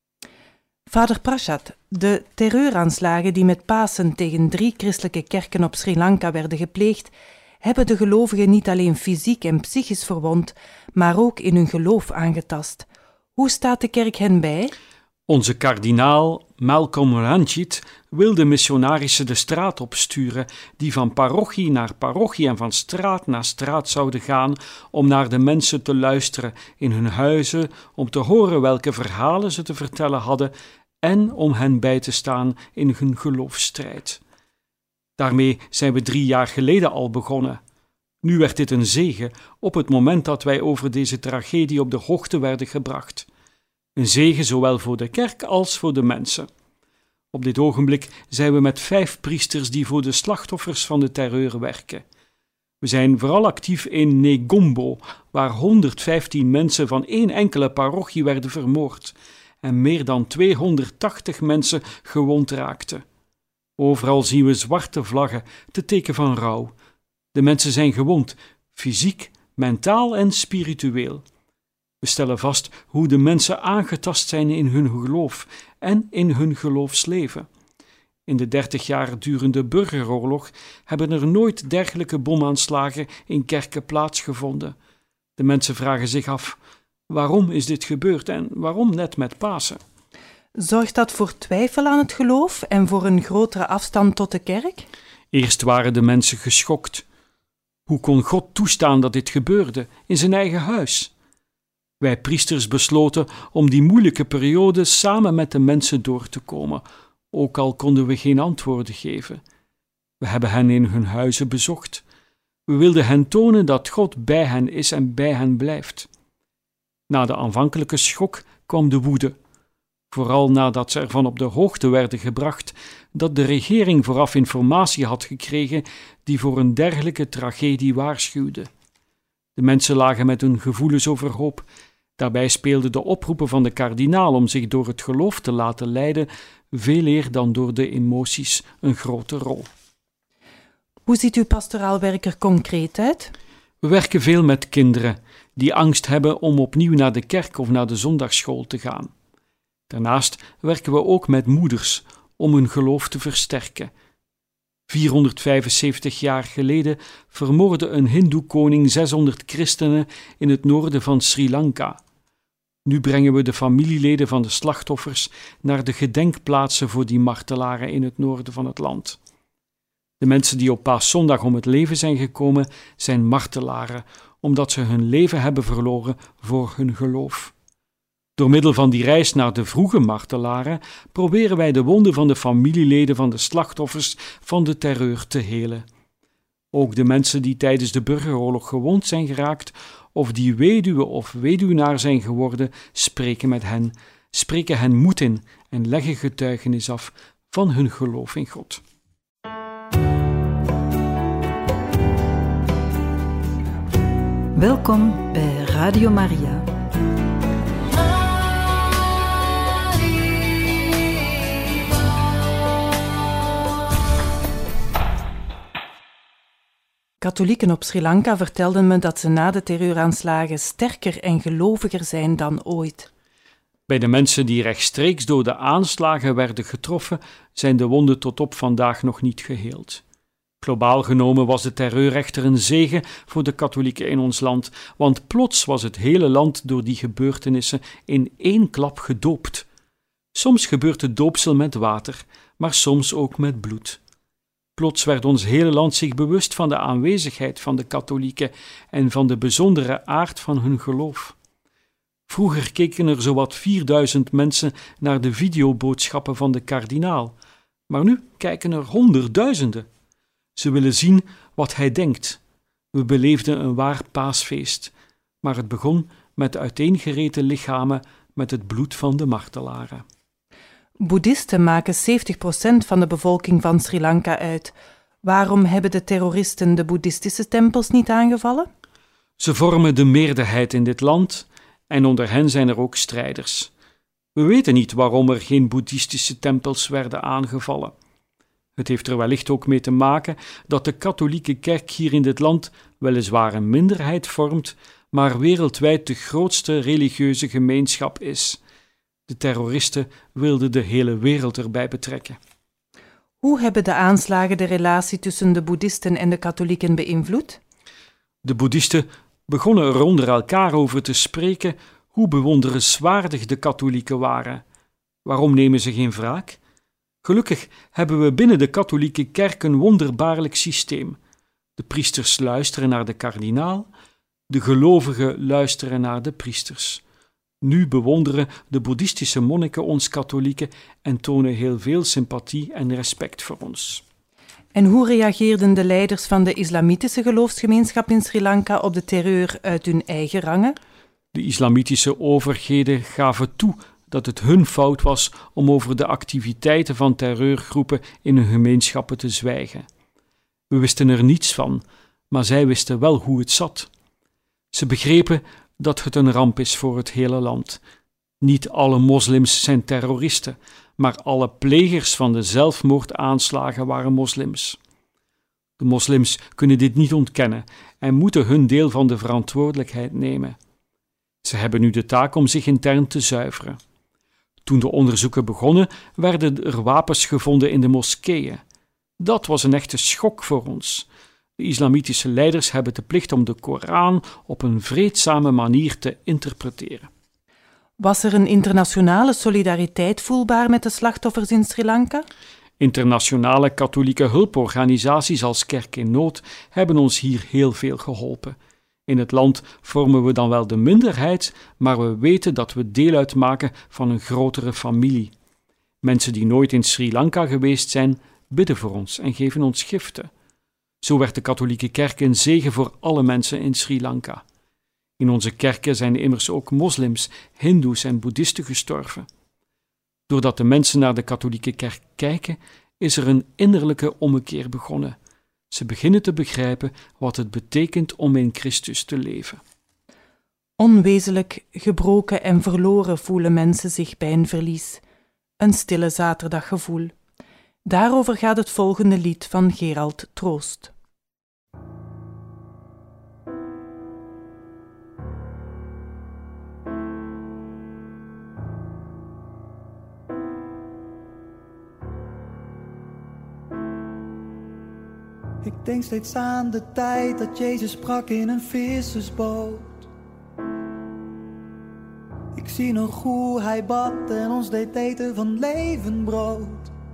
Vader Prasad, de terreuraanslagen die met Pasen tegen 3 christelijke kerken op Sri Lanka werden gepleegd, hebben de gelovigen niet alleen fysiek en psychisch verwond, maar ook in hun geloof aangetast. Hoe staat de kerk hen bij? Onze kardinaal Malcolm Ranjit wilde missionarissen de straat opsturen die van parochie naar parochie en van straat naar straat zouden gaan om naar de mensen te luisteren in hun huizen, om te horen welke verhalen ze te vertellen hadden en om hen bij te staan in hun geloofsstrijd. Daarmee zijn we 3 jaar geleden al begonnen. Nu werd dit een zegen op het moment dat wij over deze tragedie op de hoogte werden gebracht. Een zegen zowel voor de kerk als voor de mensen. Op dit ogenblik zijn we met 5 priesters die voor de slachtoffers van de terreur werken. We zijn vooral actief in Negombo, waar 115 mensen van 1 enkele parochie werden vermoord en meer dan 280 mensen gewond raakten. Overal zien we zwarte vlaggen, te teken van rouw. De mensen zijn gewond, fysiek, mentaal en spiritueel. We stellen vast hoe de mensen aangetast zijn in hun geloof en in hun geloofsleven. In de 30 jaar durende burgeroorlog hebben er nooit dergelijke bomaanslagen in kerken plaatsgevonden. De mensen vragen zich af, waarom is dit gebeurd en waarom net met Pasen? Zorgt dat voor twijfel aan het geloof en voor een grotere afstand tot de kerk? Eerst waren de mensen geschokt. Hoe kon God toestaan dat dit gebeurde in zijn eigen huis? Wij priesters besloten om die moeilijke periode samen met de mensen door te komen, ook al konden we geen antwoorden geven. We hebben hen in hun huizen bezocht. We wilden hen tonen dat God bij hen is en bij hen blijft. Na de aanvankelijke schok kwam de woede, vooral nadat ze ervan op de hoogte werden gebracht dat de regering vooraf informatie had gekregen die voor een dergelijke tragedie waarschuwde. De mensen lagen met hun gevoelens overhoop. Daarbij speelden de oproepen van de kardinaal om zich door het geloof te laten leiden veel eer dan door de emoties een grote rol. Hoe ziet uw pastoraal werk er concreet uit? We werken veel met kinderen die angst hebben om opnieuw naar de kerk of naar de zondagsschool te gaan. Daarnaast werken we ook met moeders om hun geloof te versterken. 475 jaar geleden vermoordde een hindoe-koning 600 christenen in het noorden van Sri Lanka. Nu brengen we de familieleden van de slachtoffers naar de gedenkplaatsen voor die martelaren in het noorden van het land. De mensen die op Paaszondag om het leven zijn gekomen, zijn martelaren, omdat ze hun leven hebben verloren voor hun geloof. Door middel van die reis naar de vroege martelaren proberen wij de wonden van de familieleden van de slachtoffers van de terreur te helen. Ook de mensen die tijdens de burgeroorlog gewond zijn geraakt of die weduwe of weduwnaar zijn geworden, spreken hen moed in en leggen getuigenis af van hun geloof in God. Welkom bij Radio Maria. Katholieken op Sri Lanka vertelden me dat ze na de terreuraanslagen sterker en geloviger zijn dan ooit. Bij de mensen die rechtstreeks door de aanslagen werden getroffen, zijn de wonden tot op vandaag nog niet geheeld. Globaal genomen was de terreur echter een zegen voor de katholieken in ons land, want plots was het hele land door die gebeurtenissen in 1 klap gedoopt. Soms gebeurt het doopsel met water, maar soms ook met bloed. Plots werd ons hele land zich bewust van de aanwezigheid van de katholieken en van de bijzondere aard van hun geloof. Vroeger keken er zowat 4000 mensen naar de videoboodschappen van de kardinaal, maar nu kijken er honderdduizenden. Ze willen zien wat hij denkt. We beleefden een waar paasfeest, maar het begon met de uiteengereten lichamen met het bloed van de martelaren. Boeddhisten maken 70% van de bevolking van Sri Lanka uit. Waarom hebben de terroristen de boeddhistische tempels niet aangevallen? Ze vormen de meerderheid in dit land en onder hen zijn er ook strijders. We weten niet waarom er geen boeddhistische tempels werden aangevallen. Het heeft er wellicht ook mee te maken dat de katholieke kerk hier in dit land weliswaar een minderheid vormt, maar wereldwijd de grootste religieuze gemeenschap is. De terroristen wilden de hele wereld erbij betrekken. Hoe hebben de aanslagen de relatie tussen de boeddhisten en de katholieken beïnvloed? De boeddhisten begonnen er onder elkaar over te spreken hoe bewonderenswaardig de katholieken waren. Waarom nemen ze geen wraak? Gelukkig hebben we binnen de katholieke kerk een wonderbaarlijk systeem. De priesters luisteren naar de kardinaal, de gelovigen luisteren naar de priesters. Nu bewonderen de boeddhistische monniken ons katholieken en tonen heel veel sympathie en respect voor ons. En hoe reageerden de leiders van de islamitische geloofsgemeenschap in Sri Lanka op de terreur uit hun eigen rangen? De islamitische overheden gaven toe dat het hun fout was om over de activiteiten van terreurgroepen in hun gemeenschappen te zwijgen. We wisten er niets van, maar zij wisten wel hoe het zat. Ze begrepen dat het een ramp is voor het hele land. Niet alle moslims zijn terroristen, maar alle plegers van de zelfmoordaanslagen waren moslims. De moslims kunnen dit niet ontkennen en moeten hun deel van de verantwoordelijkheid nemen. Ze hebben nu de taak om zich intern te zuiveren. Toen de onderzoeken begonnen, werden er wapens gevonden in de moskeeën. Dat was een echte schok voor ons. De islamitische leiders hebben de plicht om de Koran op een vreedzame manier te interpreteren. Was er een internationale solidariteit voelbaar met de slachtoffers in Sri Lanka? Internationale katholieke hulporganisaties als Kerk in Nood hebben ons hier heel veel geholpen. In het land vormen we dan wel de minderheid, maar we weten dat we deel uitmaken van een grotere familie. Mensen die nooit in Sri Lanka geweest zijn, bidden voor ons en geven ons giften. Zo werd de katholieke kerk een zegen voor alle mensen in Sri Lanka. In onze kerken zijn immers ook moslims, hindoes en boeddhisten gestorven. Doordat de mensen naar de katholieke kerk kijken, is er een innerlijke ommekeer begonnen. Ze beginnen te begrijpen wat het betekent om in Christus te leven. Onwezenlijk, gebroken en verloren voelen mensen zich bij een verlies. Een stille zaterdaggevoel. Daarover gaat het volgende lied van Gerald Troost. Ik denk steeds aan de tijd dat Jezus sprak in een vissersboot. Ik zie nog hoe hij bad en ons deed eten van levend brood.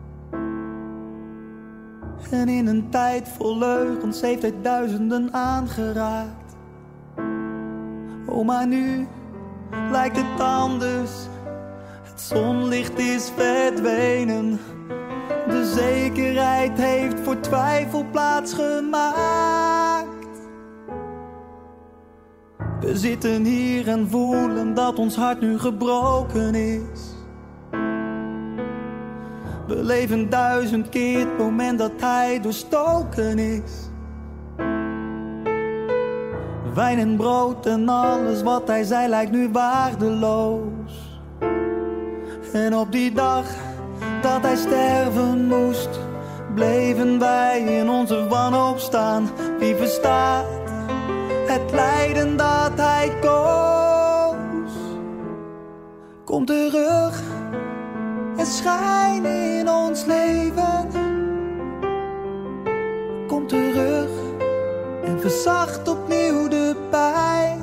En in een tijd vol leugens heeft hij duizenden aangeraakt. Oh, maar nu lijkt het anders. Het zonlicht is verdwenen. De zekerheid heeft voor twijfel plaatsgemaakt. We zitten hier en voelen dat ons hart nu gebroken is. We leven 1000 keer het moment dat hij doorstoken is. Wijn en brood en alles wat hij zei lijkt nu waardeloos. En op die dag dat hij sterven moest, bleven wij in onze wanhoop staan. Wie verstaat het lijden dat hij koos? Kom terug en schijn in ons leven. Kom terug en verzacht opnieuw de pijn.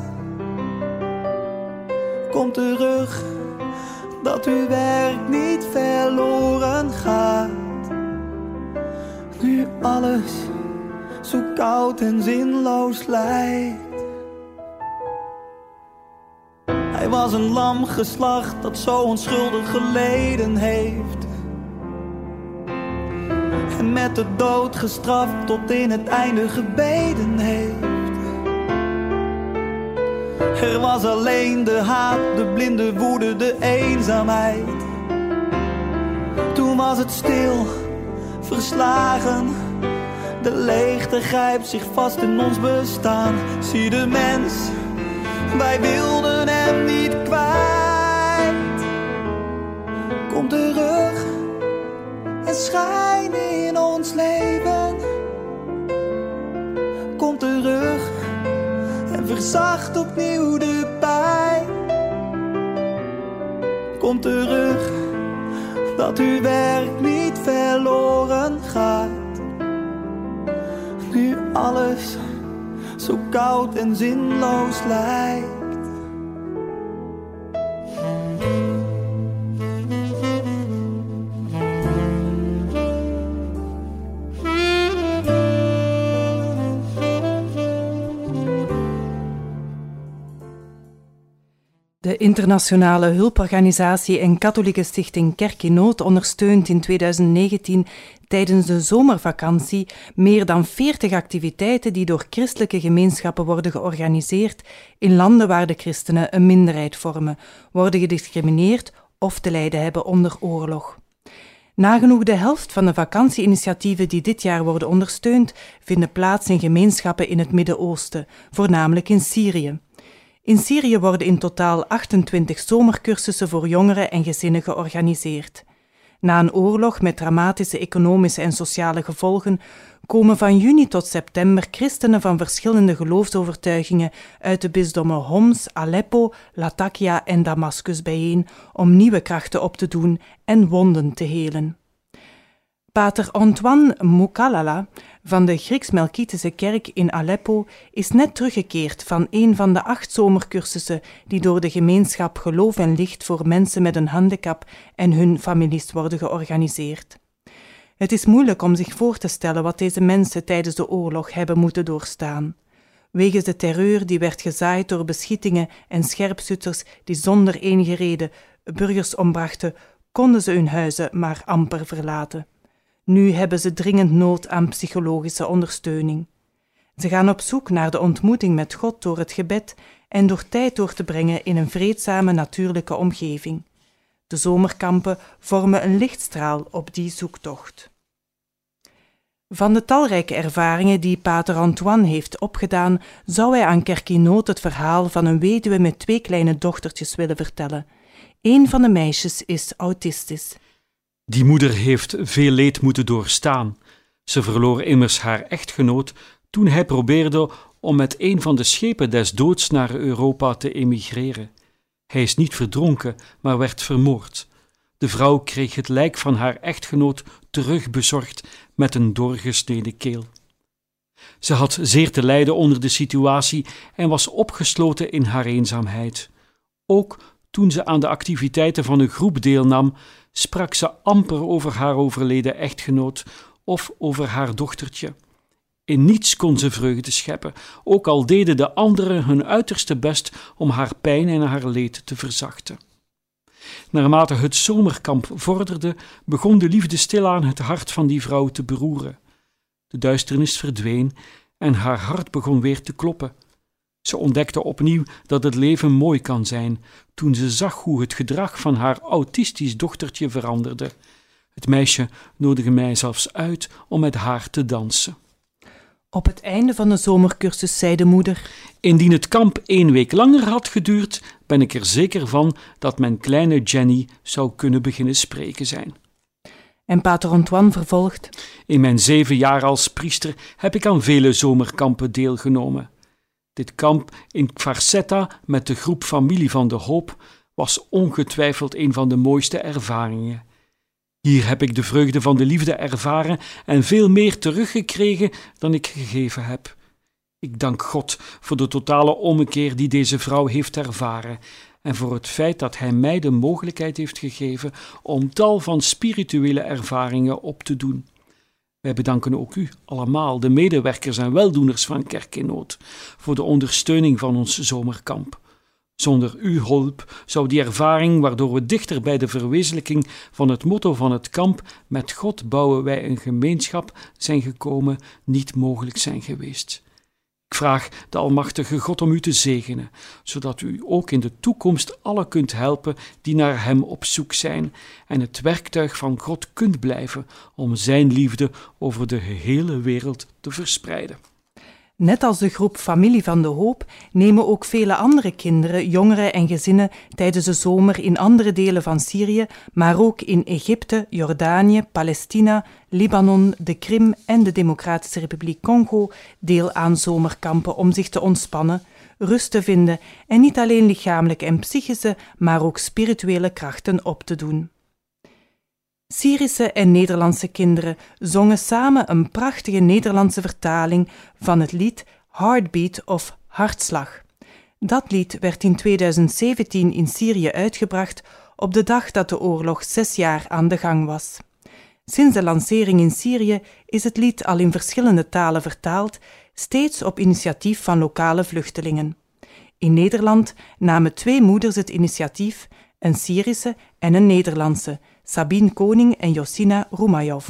Kom terug, dat uw werk niet verloren gaat. Nu alles zo koud en zinloos lijkt. Hij was een lam geslacht dat zo onschuldig geleden heeft. en met de dood gestraft tot in het einde gebeden heeft. Er was alleen de haat, de blinde woede, de eenzaamheid. Toen was het stil, verslagen. De leegte grijpt zich vast in ons bestaan. Zie de mens, wij wilden hem niet kwijt. Kom terug en schijn in ons leven. Kom terug en verzacht opnieuw de pijn. Kom terug, dat uw werk niet verloren gaat. Nu alles zo koud en zinloos lijkt. De internationale hulporganisatie en katholieke stichting Kerk in Nood ondersteunt in 2019 tijdens de zomervakantie meer dan 40 activiteiten die door christelijke gemeenschappen worden georganiseerd in landen waar de christenen een minderheid vormen, worden gediscrimineerd of te lijden hebben onder oorlog. Nagenoeg de helft van de vakantieinitiatieven die dit jaar worden ondersteund, vinden plaats in gemeenschappen in het Midden-Oosten, voornamelijk in Syrië. In Syrië worden in totaal 28 zomercursussen voor jongeren en gezinnen georganiseerd. Na een oorlog met dramatische economische en sociale gevolgen komen van juni tot september christenen van verschillende geloofsovertuigingen uit de bisdommen Homs, Aleppo, Latakia en Damascus bijeen om nieuwe krachten op te doen en wonden te helen. Pater Antoine Moukalala van de Grieks-Melkitische kerk in Aleppo is net teruggekeerd van een van de 8 zomercursussen die door de gemeenschap Geloof en Licht voor mensen met een handicap en hun families worden georganiseerd. Het is moeilijk om zich voor te stellen wat deze mensen tijdens de oorlog hebben moeten doorstaan. Wegens de terreur die werd gezaaid door beschietingen en scherpschutters die zonder enige reden burgers ombrachten, konden ze hun huizen maar amper verlaten. Nu hebben ze dringend nood aan psychologische ondersteuning. Ze gaan op zoek naar de ontmoeting met God door het gebed en door tijd door te brengen in een vreedzame natuurlijke omgeving. De zomerkampen vormen een lichtstraal op die zoektocht. Van de talrijke ervaringen die Pater Antoine heeft opgedaan, zou hij aan Kerk in Nood het verhaal van een weduwe met 2 kleine dochtertjes willen vertellen. Een van de meisjes is autistisch. Die moeder heeft veel leed moeten doorstaan. Ze verloor immers haar echtgenoot toen hij probeerde om met een van de schepen des doods naar Europa te emigreren. Hij is niet verdronken, maar werd vermoord. De vrouw kreeg het lijk van haar echtgenoot terugbezorgd met een doorgesneden keel. Ze had zeer te lijden onder de situatie en was opgesloten in haar eenzaamheid. Ook toen ze aan de activiteiten van een groep deelnam, sprak ze amper over haar overleden echtgenoot of over haar dochtertje. In niets kon ze vreugde scheppen, ook al deden de anderen hun uiterste best om haar pijn en haar leed te verzachten. Naarmate het zomerkamp vorderde, begon de liefde stilaan het hart van die vrouw te beroeren. De duisternis verdween en haar hart begon weer te kloppen. Ze ontdekte opnieuw dat het leven mooi kan zijn, toen ze zag hoe het gedrag van haar autistisch dochtertje veranderde. Het meisje nodigde mij zelfs uit om met haar te dansen. Op het einde van de zomercursus zei de moeder: Indien het kamp 1 week langer had geduurd, ben ik er zeker van dat mijn kleine Jenny zou kunnen beginnen spreken zijn. En Pater Antoine vervolgt: In mijn 7 jaar als priester heb ik aan vele zomerkampen deelgenomen. Dit kamp in Kvarsetta met de groep Familie van de Hoop was ongetwijfeld een van de mooiste ervaringen. Hier heb ik de vreugde van de liefde ervaren en veel meer teruggekregen dan ik gegeven heb. Ik dank God voor de totale ommekeer die deze vrouw heeft ervaren en voor het feit dat Hij mij de mogelijkheid heeft gegeven om tal van spirituele ervaringen op te doen. Wij bedanken ook u allemaal, de medewerkers en weldoeners van Kerk in Nood, voor de ondersteuning van ons zomerkamp. Zonder uw hulp zou die ervaring, waardoor we dichter bij de verwezenlijking van het motto van het kamp, met God bouwen wij een gemeenschap, zijn gekomen, niet mogelijk zijn geweest. Ik vraag de Almachtige God om u te zegenen, zodat u ook in de toekomst alle kunt helpen die naar hem op zoek zijn en het werktuig van God kunt blijven om zijn liefde over de gehele wereld te verspreiden. Net als de groep Familie van de Hoop nemen ook vele andere kinderen, jongeren en gezinnen tijdens de zomer in andere delen van Syrië, maar ook in Egypte, Jordanië, Palestina, Libanon, de Krim en de Democratische Republiek Congo deel aan zomerkampen om zich te ontspannen, rust te vinden en niet alleen lichamelijke en psychische, maar ook spirituele krachten op te doen. Syrische en Nederlandse kinderen zongen samen een prachtige Nederlandse vertaling van het lied Heartbeat of Hartslag. Dat lied werd in 2017 in Syrië uitgebracht op de dag dat de oorlog 6 jaar aan de gang was. Sinds de lancering in Syrië is het lied al in verschillende talen vertaald, steeds op initiatief van lokale vluchtelingen. In Nederland namen 2 moeders het initiatief, een Syrische en een Nederlandse, Sabine Koning en Josina Roumayov.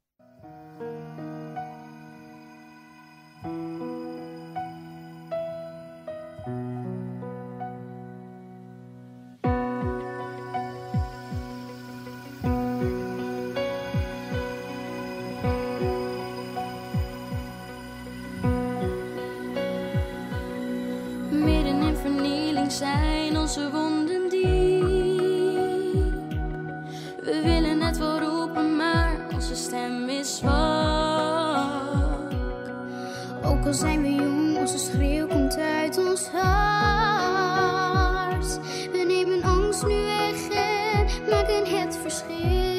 Midden in vernieling zijn onze wonden diep. We willen het wel roepen, maar onze stem is zwak. Ook al zijn we jong, onze schreeuw komt uit ons hart. We nemen angst nu weg en maken het verschil.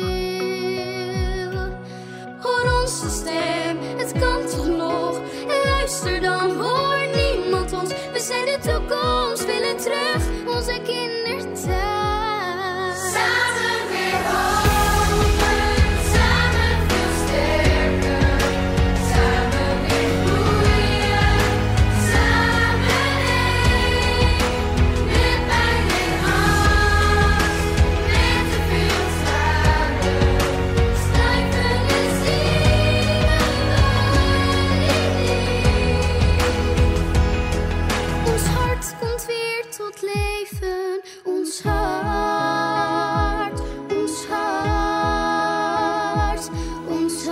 Hoor onze stem, het kan toch nog. En luister dan, hoor niemand ons. We zijn de toekomst, willen terug onze kindertijd. Samen weer open, samen veel sterker. Samen weer groeien, samen één. Met pijn en angst, met te veel tranen. Schrijven en zingen we ons hart komt weer tot leven. Ons hart, ons hart, ons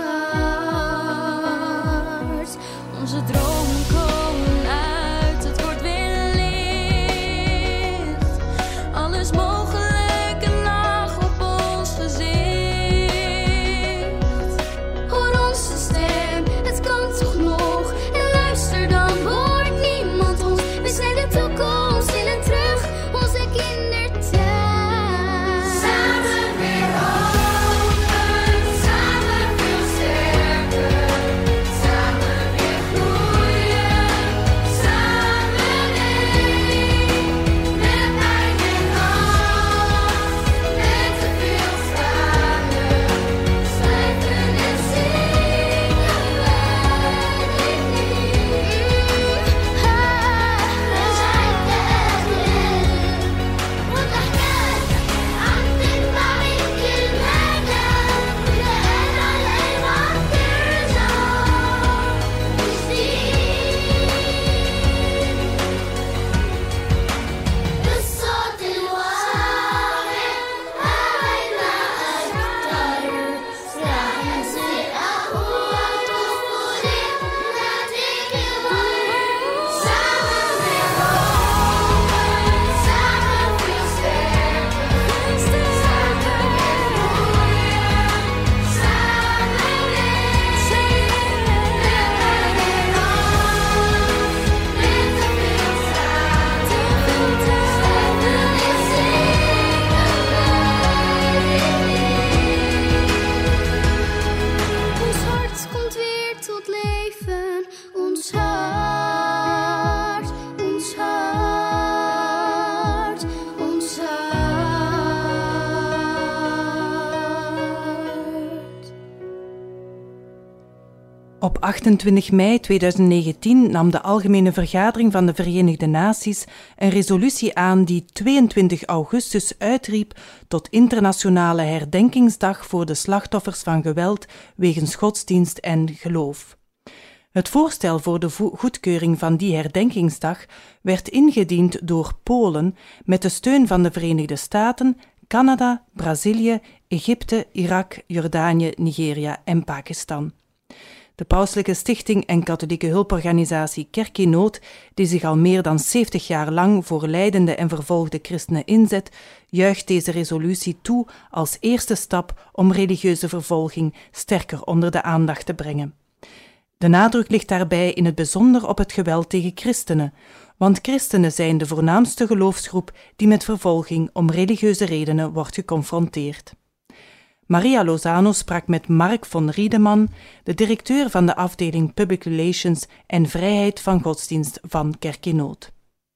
hart. Onze dromen komen uit, het wordt weer licht. Alles mogelijk, een lach op ons gezicht. Hoor onze stem, het kan toch nog. En luister dan, hoort niemand ons. We zijn de toekomst, willen terug onze kindertijd. Samen weer open, samen veel sterker. Samen weer groeien, Op 28 mei 2019 nam de Algemene Vergadering van de Verenigde Naties een resolutie aan die 22 augustus uitriep tot internationale herdenkingsdag voor de slachtoffers van geweld wegens godsdienst en geloof. Het voorstel voor de goedkeuring van die herdenkingsdag werd ingediend door Polen met de steun van de Verenigde Staten, Canada, Brazilië, Egypte, Irak, Jordanië, Nigeria en Pakistan. De Pauselijke Stichting en katholieke hulporganisatie Kerk in Nood, die zich al meer dan 70 jaar lang voor lijdende en vervolgde christenen inzet, juicht deze resolutie toe als eerste stap om religieuze vervolging sterker onder de aandacht te brengen. De nadruk ligt daarbij in het bijzonder op het geweld tegen christenen, want christenen zijn de voornaamste geloofsgroep die met vervolging om religieuze redenen wordt geconfronteerd. Maria Lozano sprak met Mark von Riedeman, de directeur van de afdeling Public Relations en Vrijheid van Godsdienst van Kerk in Nood.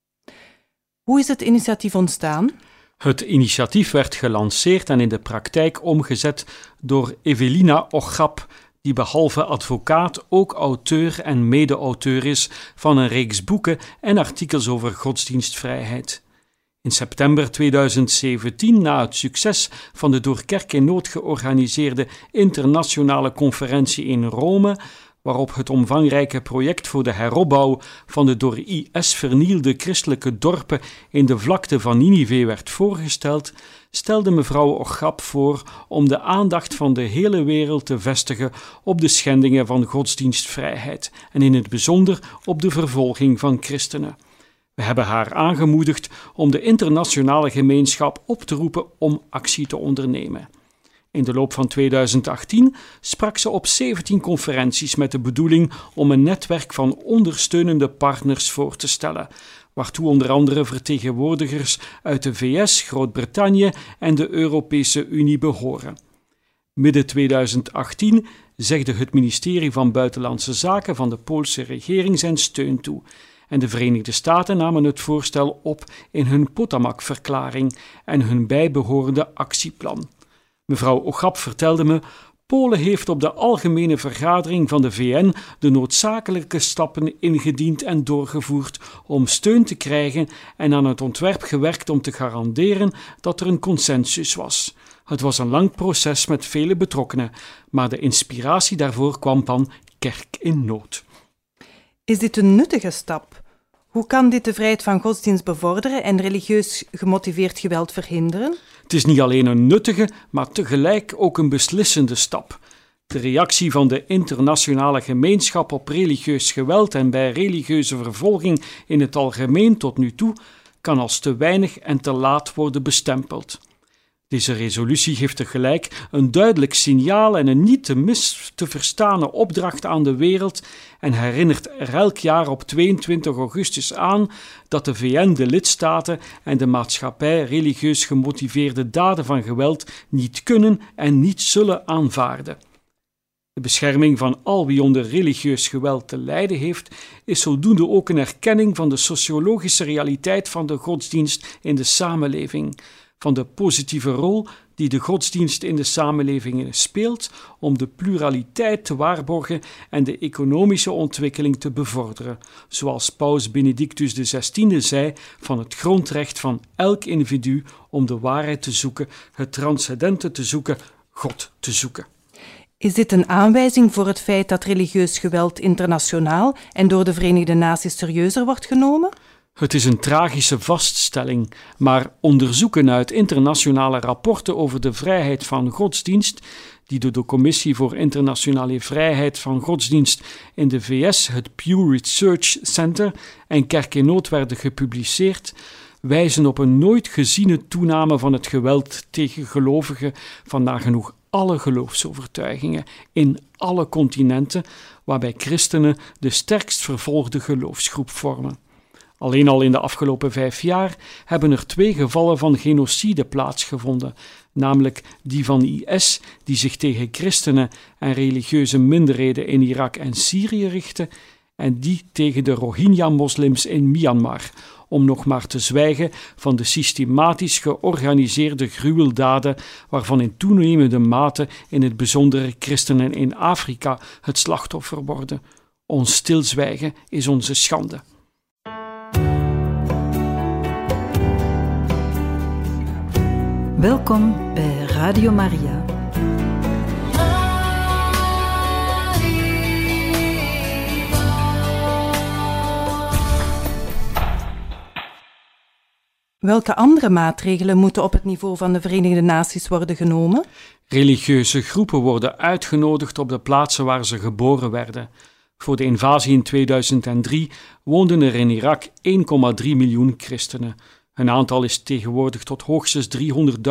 Hoe is het initiatief ontstaan? Het initiatief werd gelanceerd en in de praktijk omgezet door Evelina Ochap, die behalve advocaat ook auteur en mede-auteur is van een reeks boeken en artikels over godsdienstvrijheid. In september 2017, na het succes van de door Kerk in Nood georganiseerde internationale conferentie in Rome, waarop het omvangrijke project voor de heropbouw van de door IS vernielde christelijke dorpen in de vlakte van Ninive werd voorgesteld, stelde mevrouw Ochap voor om de aandacht van de hele wereld te vestigen op de schendingen van godsdienstvrijheid en in het bijzonder op de vervolging van christenen. We hebben haar aangemoedigd om de internationale gemeenschap op te roepen om actie te ondernemen. In de loop van 2018 sprak ze op 17 conferenties met de bedoeling om een netwerk van ondersteunende partners voor te stellen, waartoe onder andere vertegenwoordigers uit de VS, Groot-Brittannië en de Europese Unie behoren. Midden 2018 zegde het ministerie van Buitenlandse Zaken van de Poolse regering zijn steun toe. En de Verenigde Staten namen het voorstel op in hun Potomac-verklaring en hun bijbehorende actieplan. Mevrouw Ochap vertelde me: Polen heeft op de Algemene Vergadering van de VN de noodzakelijke stappen ingediend en doorgevoerd om steun te krijgen en aan het ontwerp gewerkt om te garanderen dat er een consensus was. Het was een lang proces met vele betrokkenen, maar de inspiratie daarvoor kwam van Kerk in Nood. Is dit een nuttige stap? Hoe kan dit de vrijheid van godsdienst bevorderen en religieus gemotiveerd geweld verhinderen? Het is niet alleen een nuttige, maar tegelijk ook een beslissende stap. De reactie van de internationale gemeenschap op religieus geweld en bij religieuze vervolging in het algemeen tot nu toe kan als te weinig en te laat worden bestempeld. Deze resolutie geeft tegelijk een duidelijk signaal en een niet te verstane opdracht aan de wereld en herinnert er elk jaar op 22 augustus aan dat de VN de lidstaten en de maatschappij religieus gemotiveerde daden van geweld niet kunnen en niet zullen aanvaarden. De bescherming van al wie onder religieus geweld te lijden heeft, is zodoende ook een erkenning van de sociologische realiteit van de godsdienst in de samenleving, van de positieve rol die de godsdienst in de samenleving speelt om de pluraliteit te waarborgen en de economische ontwikkeling te bevorderen, zoals Paus Benedictus XVI zei van het grondrecht van elk individu om de waarheid te zoeken, het transcendente te zoeken, God te zoeken. Is dit een aanwijzing voor het feit dat religieus geweld internationaal en door de Verenigde Naties serieuzer wordt genomen? Het is een tragische vaststelling, maar onderzoeken uit internationale rapporten over de vrijheid van godsdienst, die door de Commissie voor Internationale Vrijheid van Godsdienst in de VS, het Pew Research Center en Kerk in Nood werden gepubliceerd, wijzen op een nooit geziene toename van het geweld tegen gelovigen van nagenoeg alle geloofsovertuigingen in alle continenten, waarbij christenen de sterkst vervolgde geloofsgroep vormen. Alleen al in de afgelopen 5 jaar hebben er 2 gevallen van genocide plaatsgevonden, namelijk die van IS, die zich tegen christenen en religieuze minderheden in Irak en Syrië richtte, en die tegen de Rohingya-moslims in Myanmar, om nog maar te zwijgen van de systematisch georganiseerde gruweldaden waarvan in toenemende mate in het bijzonder christenen in Afrika het slachtoffer worden. Ons stilzwijgen is onze schande. Welkom bij Radio Maria. Welke andere maatregelen moeten op het niveau van de Verenigde Naties worden genomen? Religieuze groepen worden uitgenodigd op de plaatsen waar ze geboren werden. Voor de invasie in 2003 woonden er in Irak 1,3 miljoen christenen. Hun aantal is tegenwoordig tot hoogstens 300.000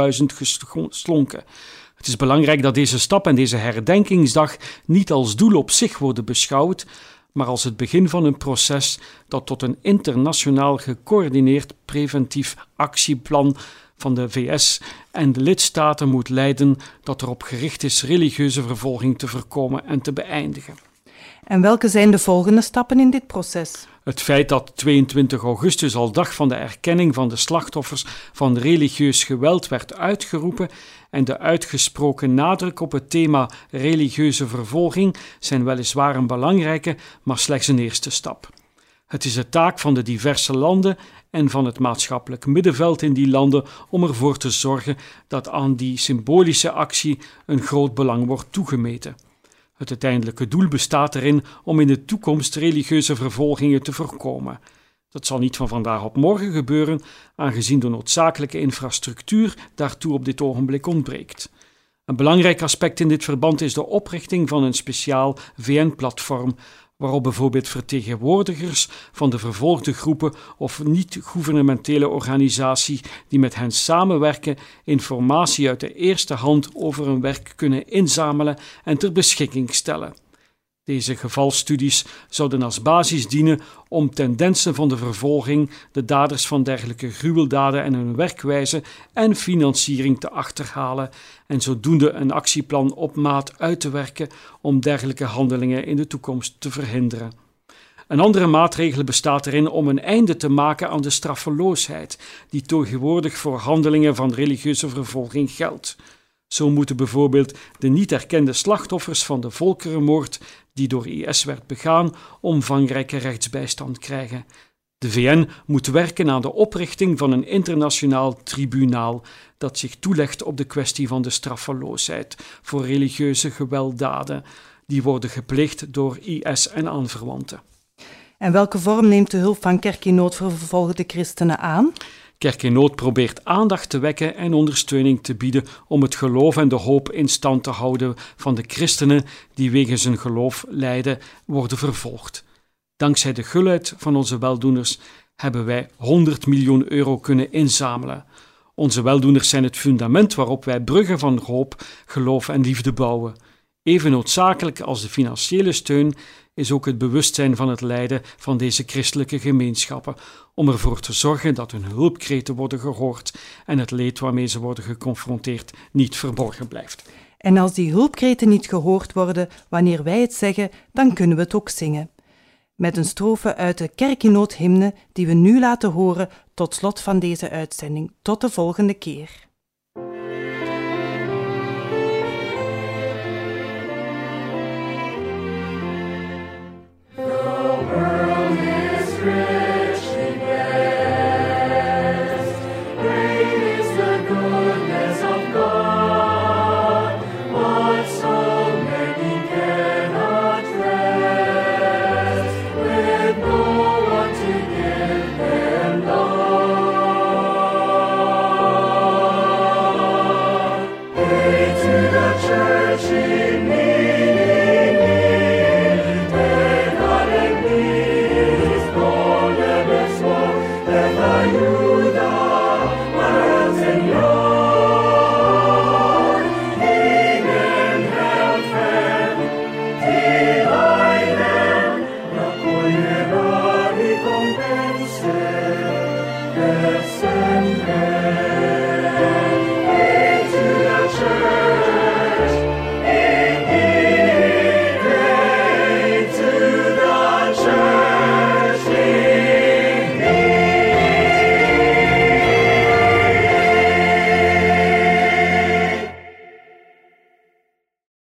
geslonken. Het is belangrijk dat deze stap en deze herdenkingsdag niet als doel op zich worden beschouwd, maar als het begin van een proces dat tot een internationaal gecoördineerd preventief actieplan van de VS en de lidstaten moet leiden dat erop gericht is religieuze vervolging te voorkomen en te beëindigen. En welke zijn de volgende stappen in dit proces? Het feit dat 22 augustus als dag van de erkenning van de slachtoffers van religieus geweld werd uitgeroepen en de uitgesproken nadruk op het thema religieuze vervolging zijn weliswaar een belangrijke, maar slechts een eerste stap. Het is de taak van de diverse landen en van het maatschappelijk middenveld in die landen om ervoor te zorgen dat aan die symbolische actie een groot belang wordt toegemeten. Het uiteindelijke doel bestaat erin om in de toekomst religieuze vervolgingen te voorkomen. Dat zal niet van vandaag op morgen gebeuren, aangezien de noodzakelijke infrastructuur daartoe op dit ogenblik ontbreekt. Een belangrijk aspect in dit verband is de oprichting van een speciaal VN-platform, waarop bijvoorbeeld vertegenwoordigers van de vervolgde groepen of niet-gouvernementele organisaties die met hen samenwerken informatie uit de eerste hand over hun werk kunnen inzamelen en ter beschikking stellen. Deze gevalstudies zouden als basis dienen om tendensen van de vervolging, de daders van dergelijke gruweldaden en hun werkwijze en financiering te achterhalen en zodoende een actieplan op maat uit te werken om dergelijke handelingen in de toekomst te verhinderen. Een andere maatregel bestaat erin om een einde te maken aan de straffeloosheid die tegenwoordig voor handelingen van religieuze vervolging geldt. Zo moeten bijvoorbeeld de niet erkende slachtoffers van de volkerenmoord die door IS werd begaan, omvangrijke rechtsbijstand krijgen. De VN moet werken aan de oprichting van een internationaal tribunaal dat zich toelegt op de kwestie van de straffeloosheid voor religieuze gewelddaden die worden gepleegd door IS en aanverwanten. En welke vorm neemt de hulp van Kerk in Nood voor vervolgde christenen aan? Kerk in Nood probeert aandacht te wekken en ondersteuning te bieden om het geloof en de hoop in stand te houden van de christenen die wegens hun geloof lijden, worden vervolgd. Dankzij de gulheid van onze weldoeners hebben wij 100 miljoen euro kunnen inzamelen. Onze weldoeners zijn het fundament waarop wij bruggen van hoop, geloof en liefde bouwen. Even noodzakelijk als de financiële steun is ook het bewustzijn van het lijden van deze christelijke gemeenschappen, om ervoor te zorgen dat hun hulpkreten worden gehoord en het leed waarmee ze worden geconfronteerd niet verborgen blijft. En als die hulpkreten niet gehoord worden wanneer wij het zeggen, dan kunnen we het ook zingen. Met een strofe uit de Kerk in Nood hymne die we nu laten horen tot slot van deze uitzending. Tot de volgende keer. Yes.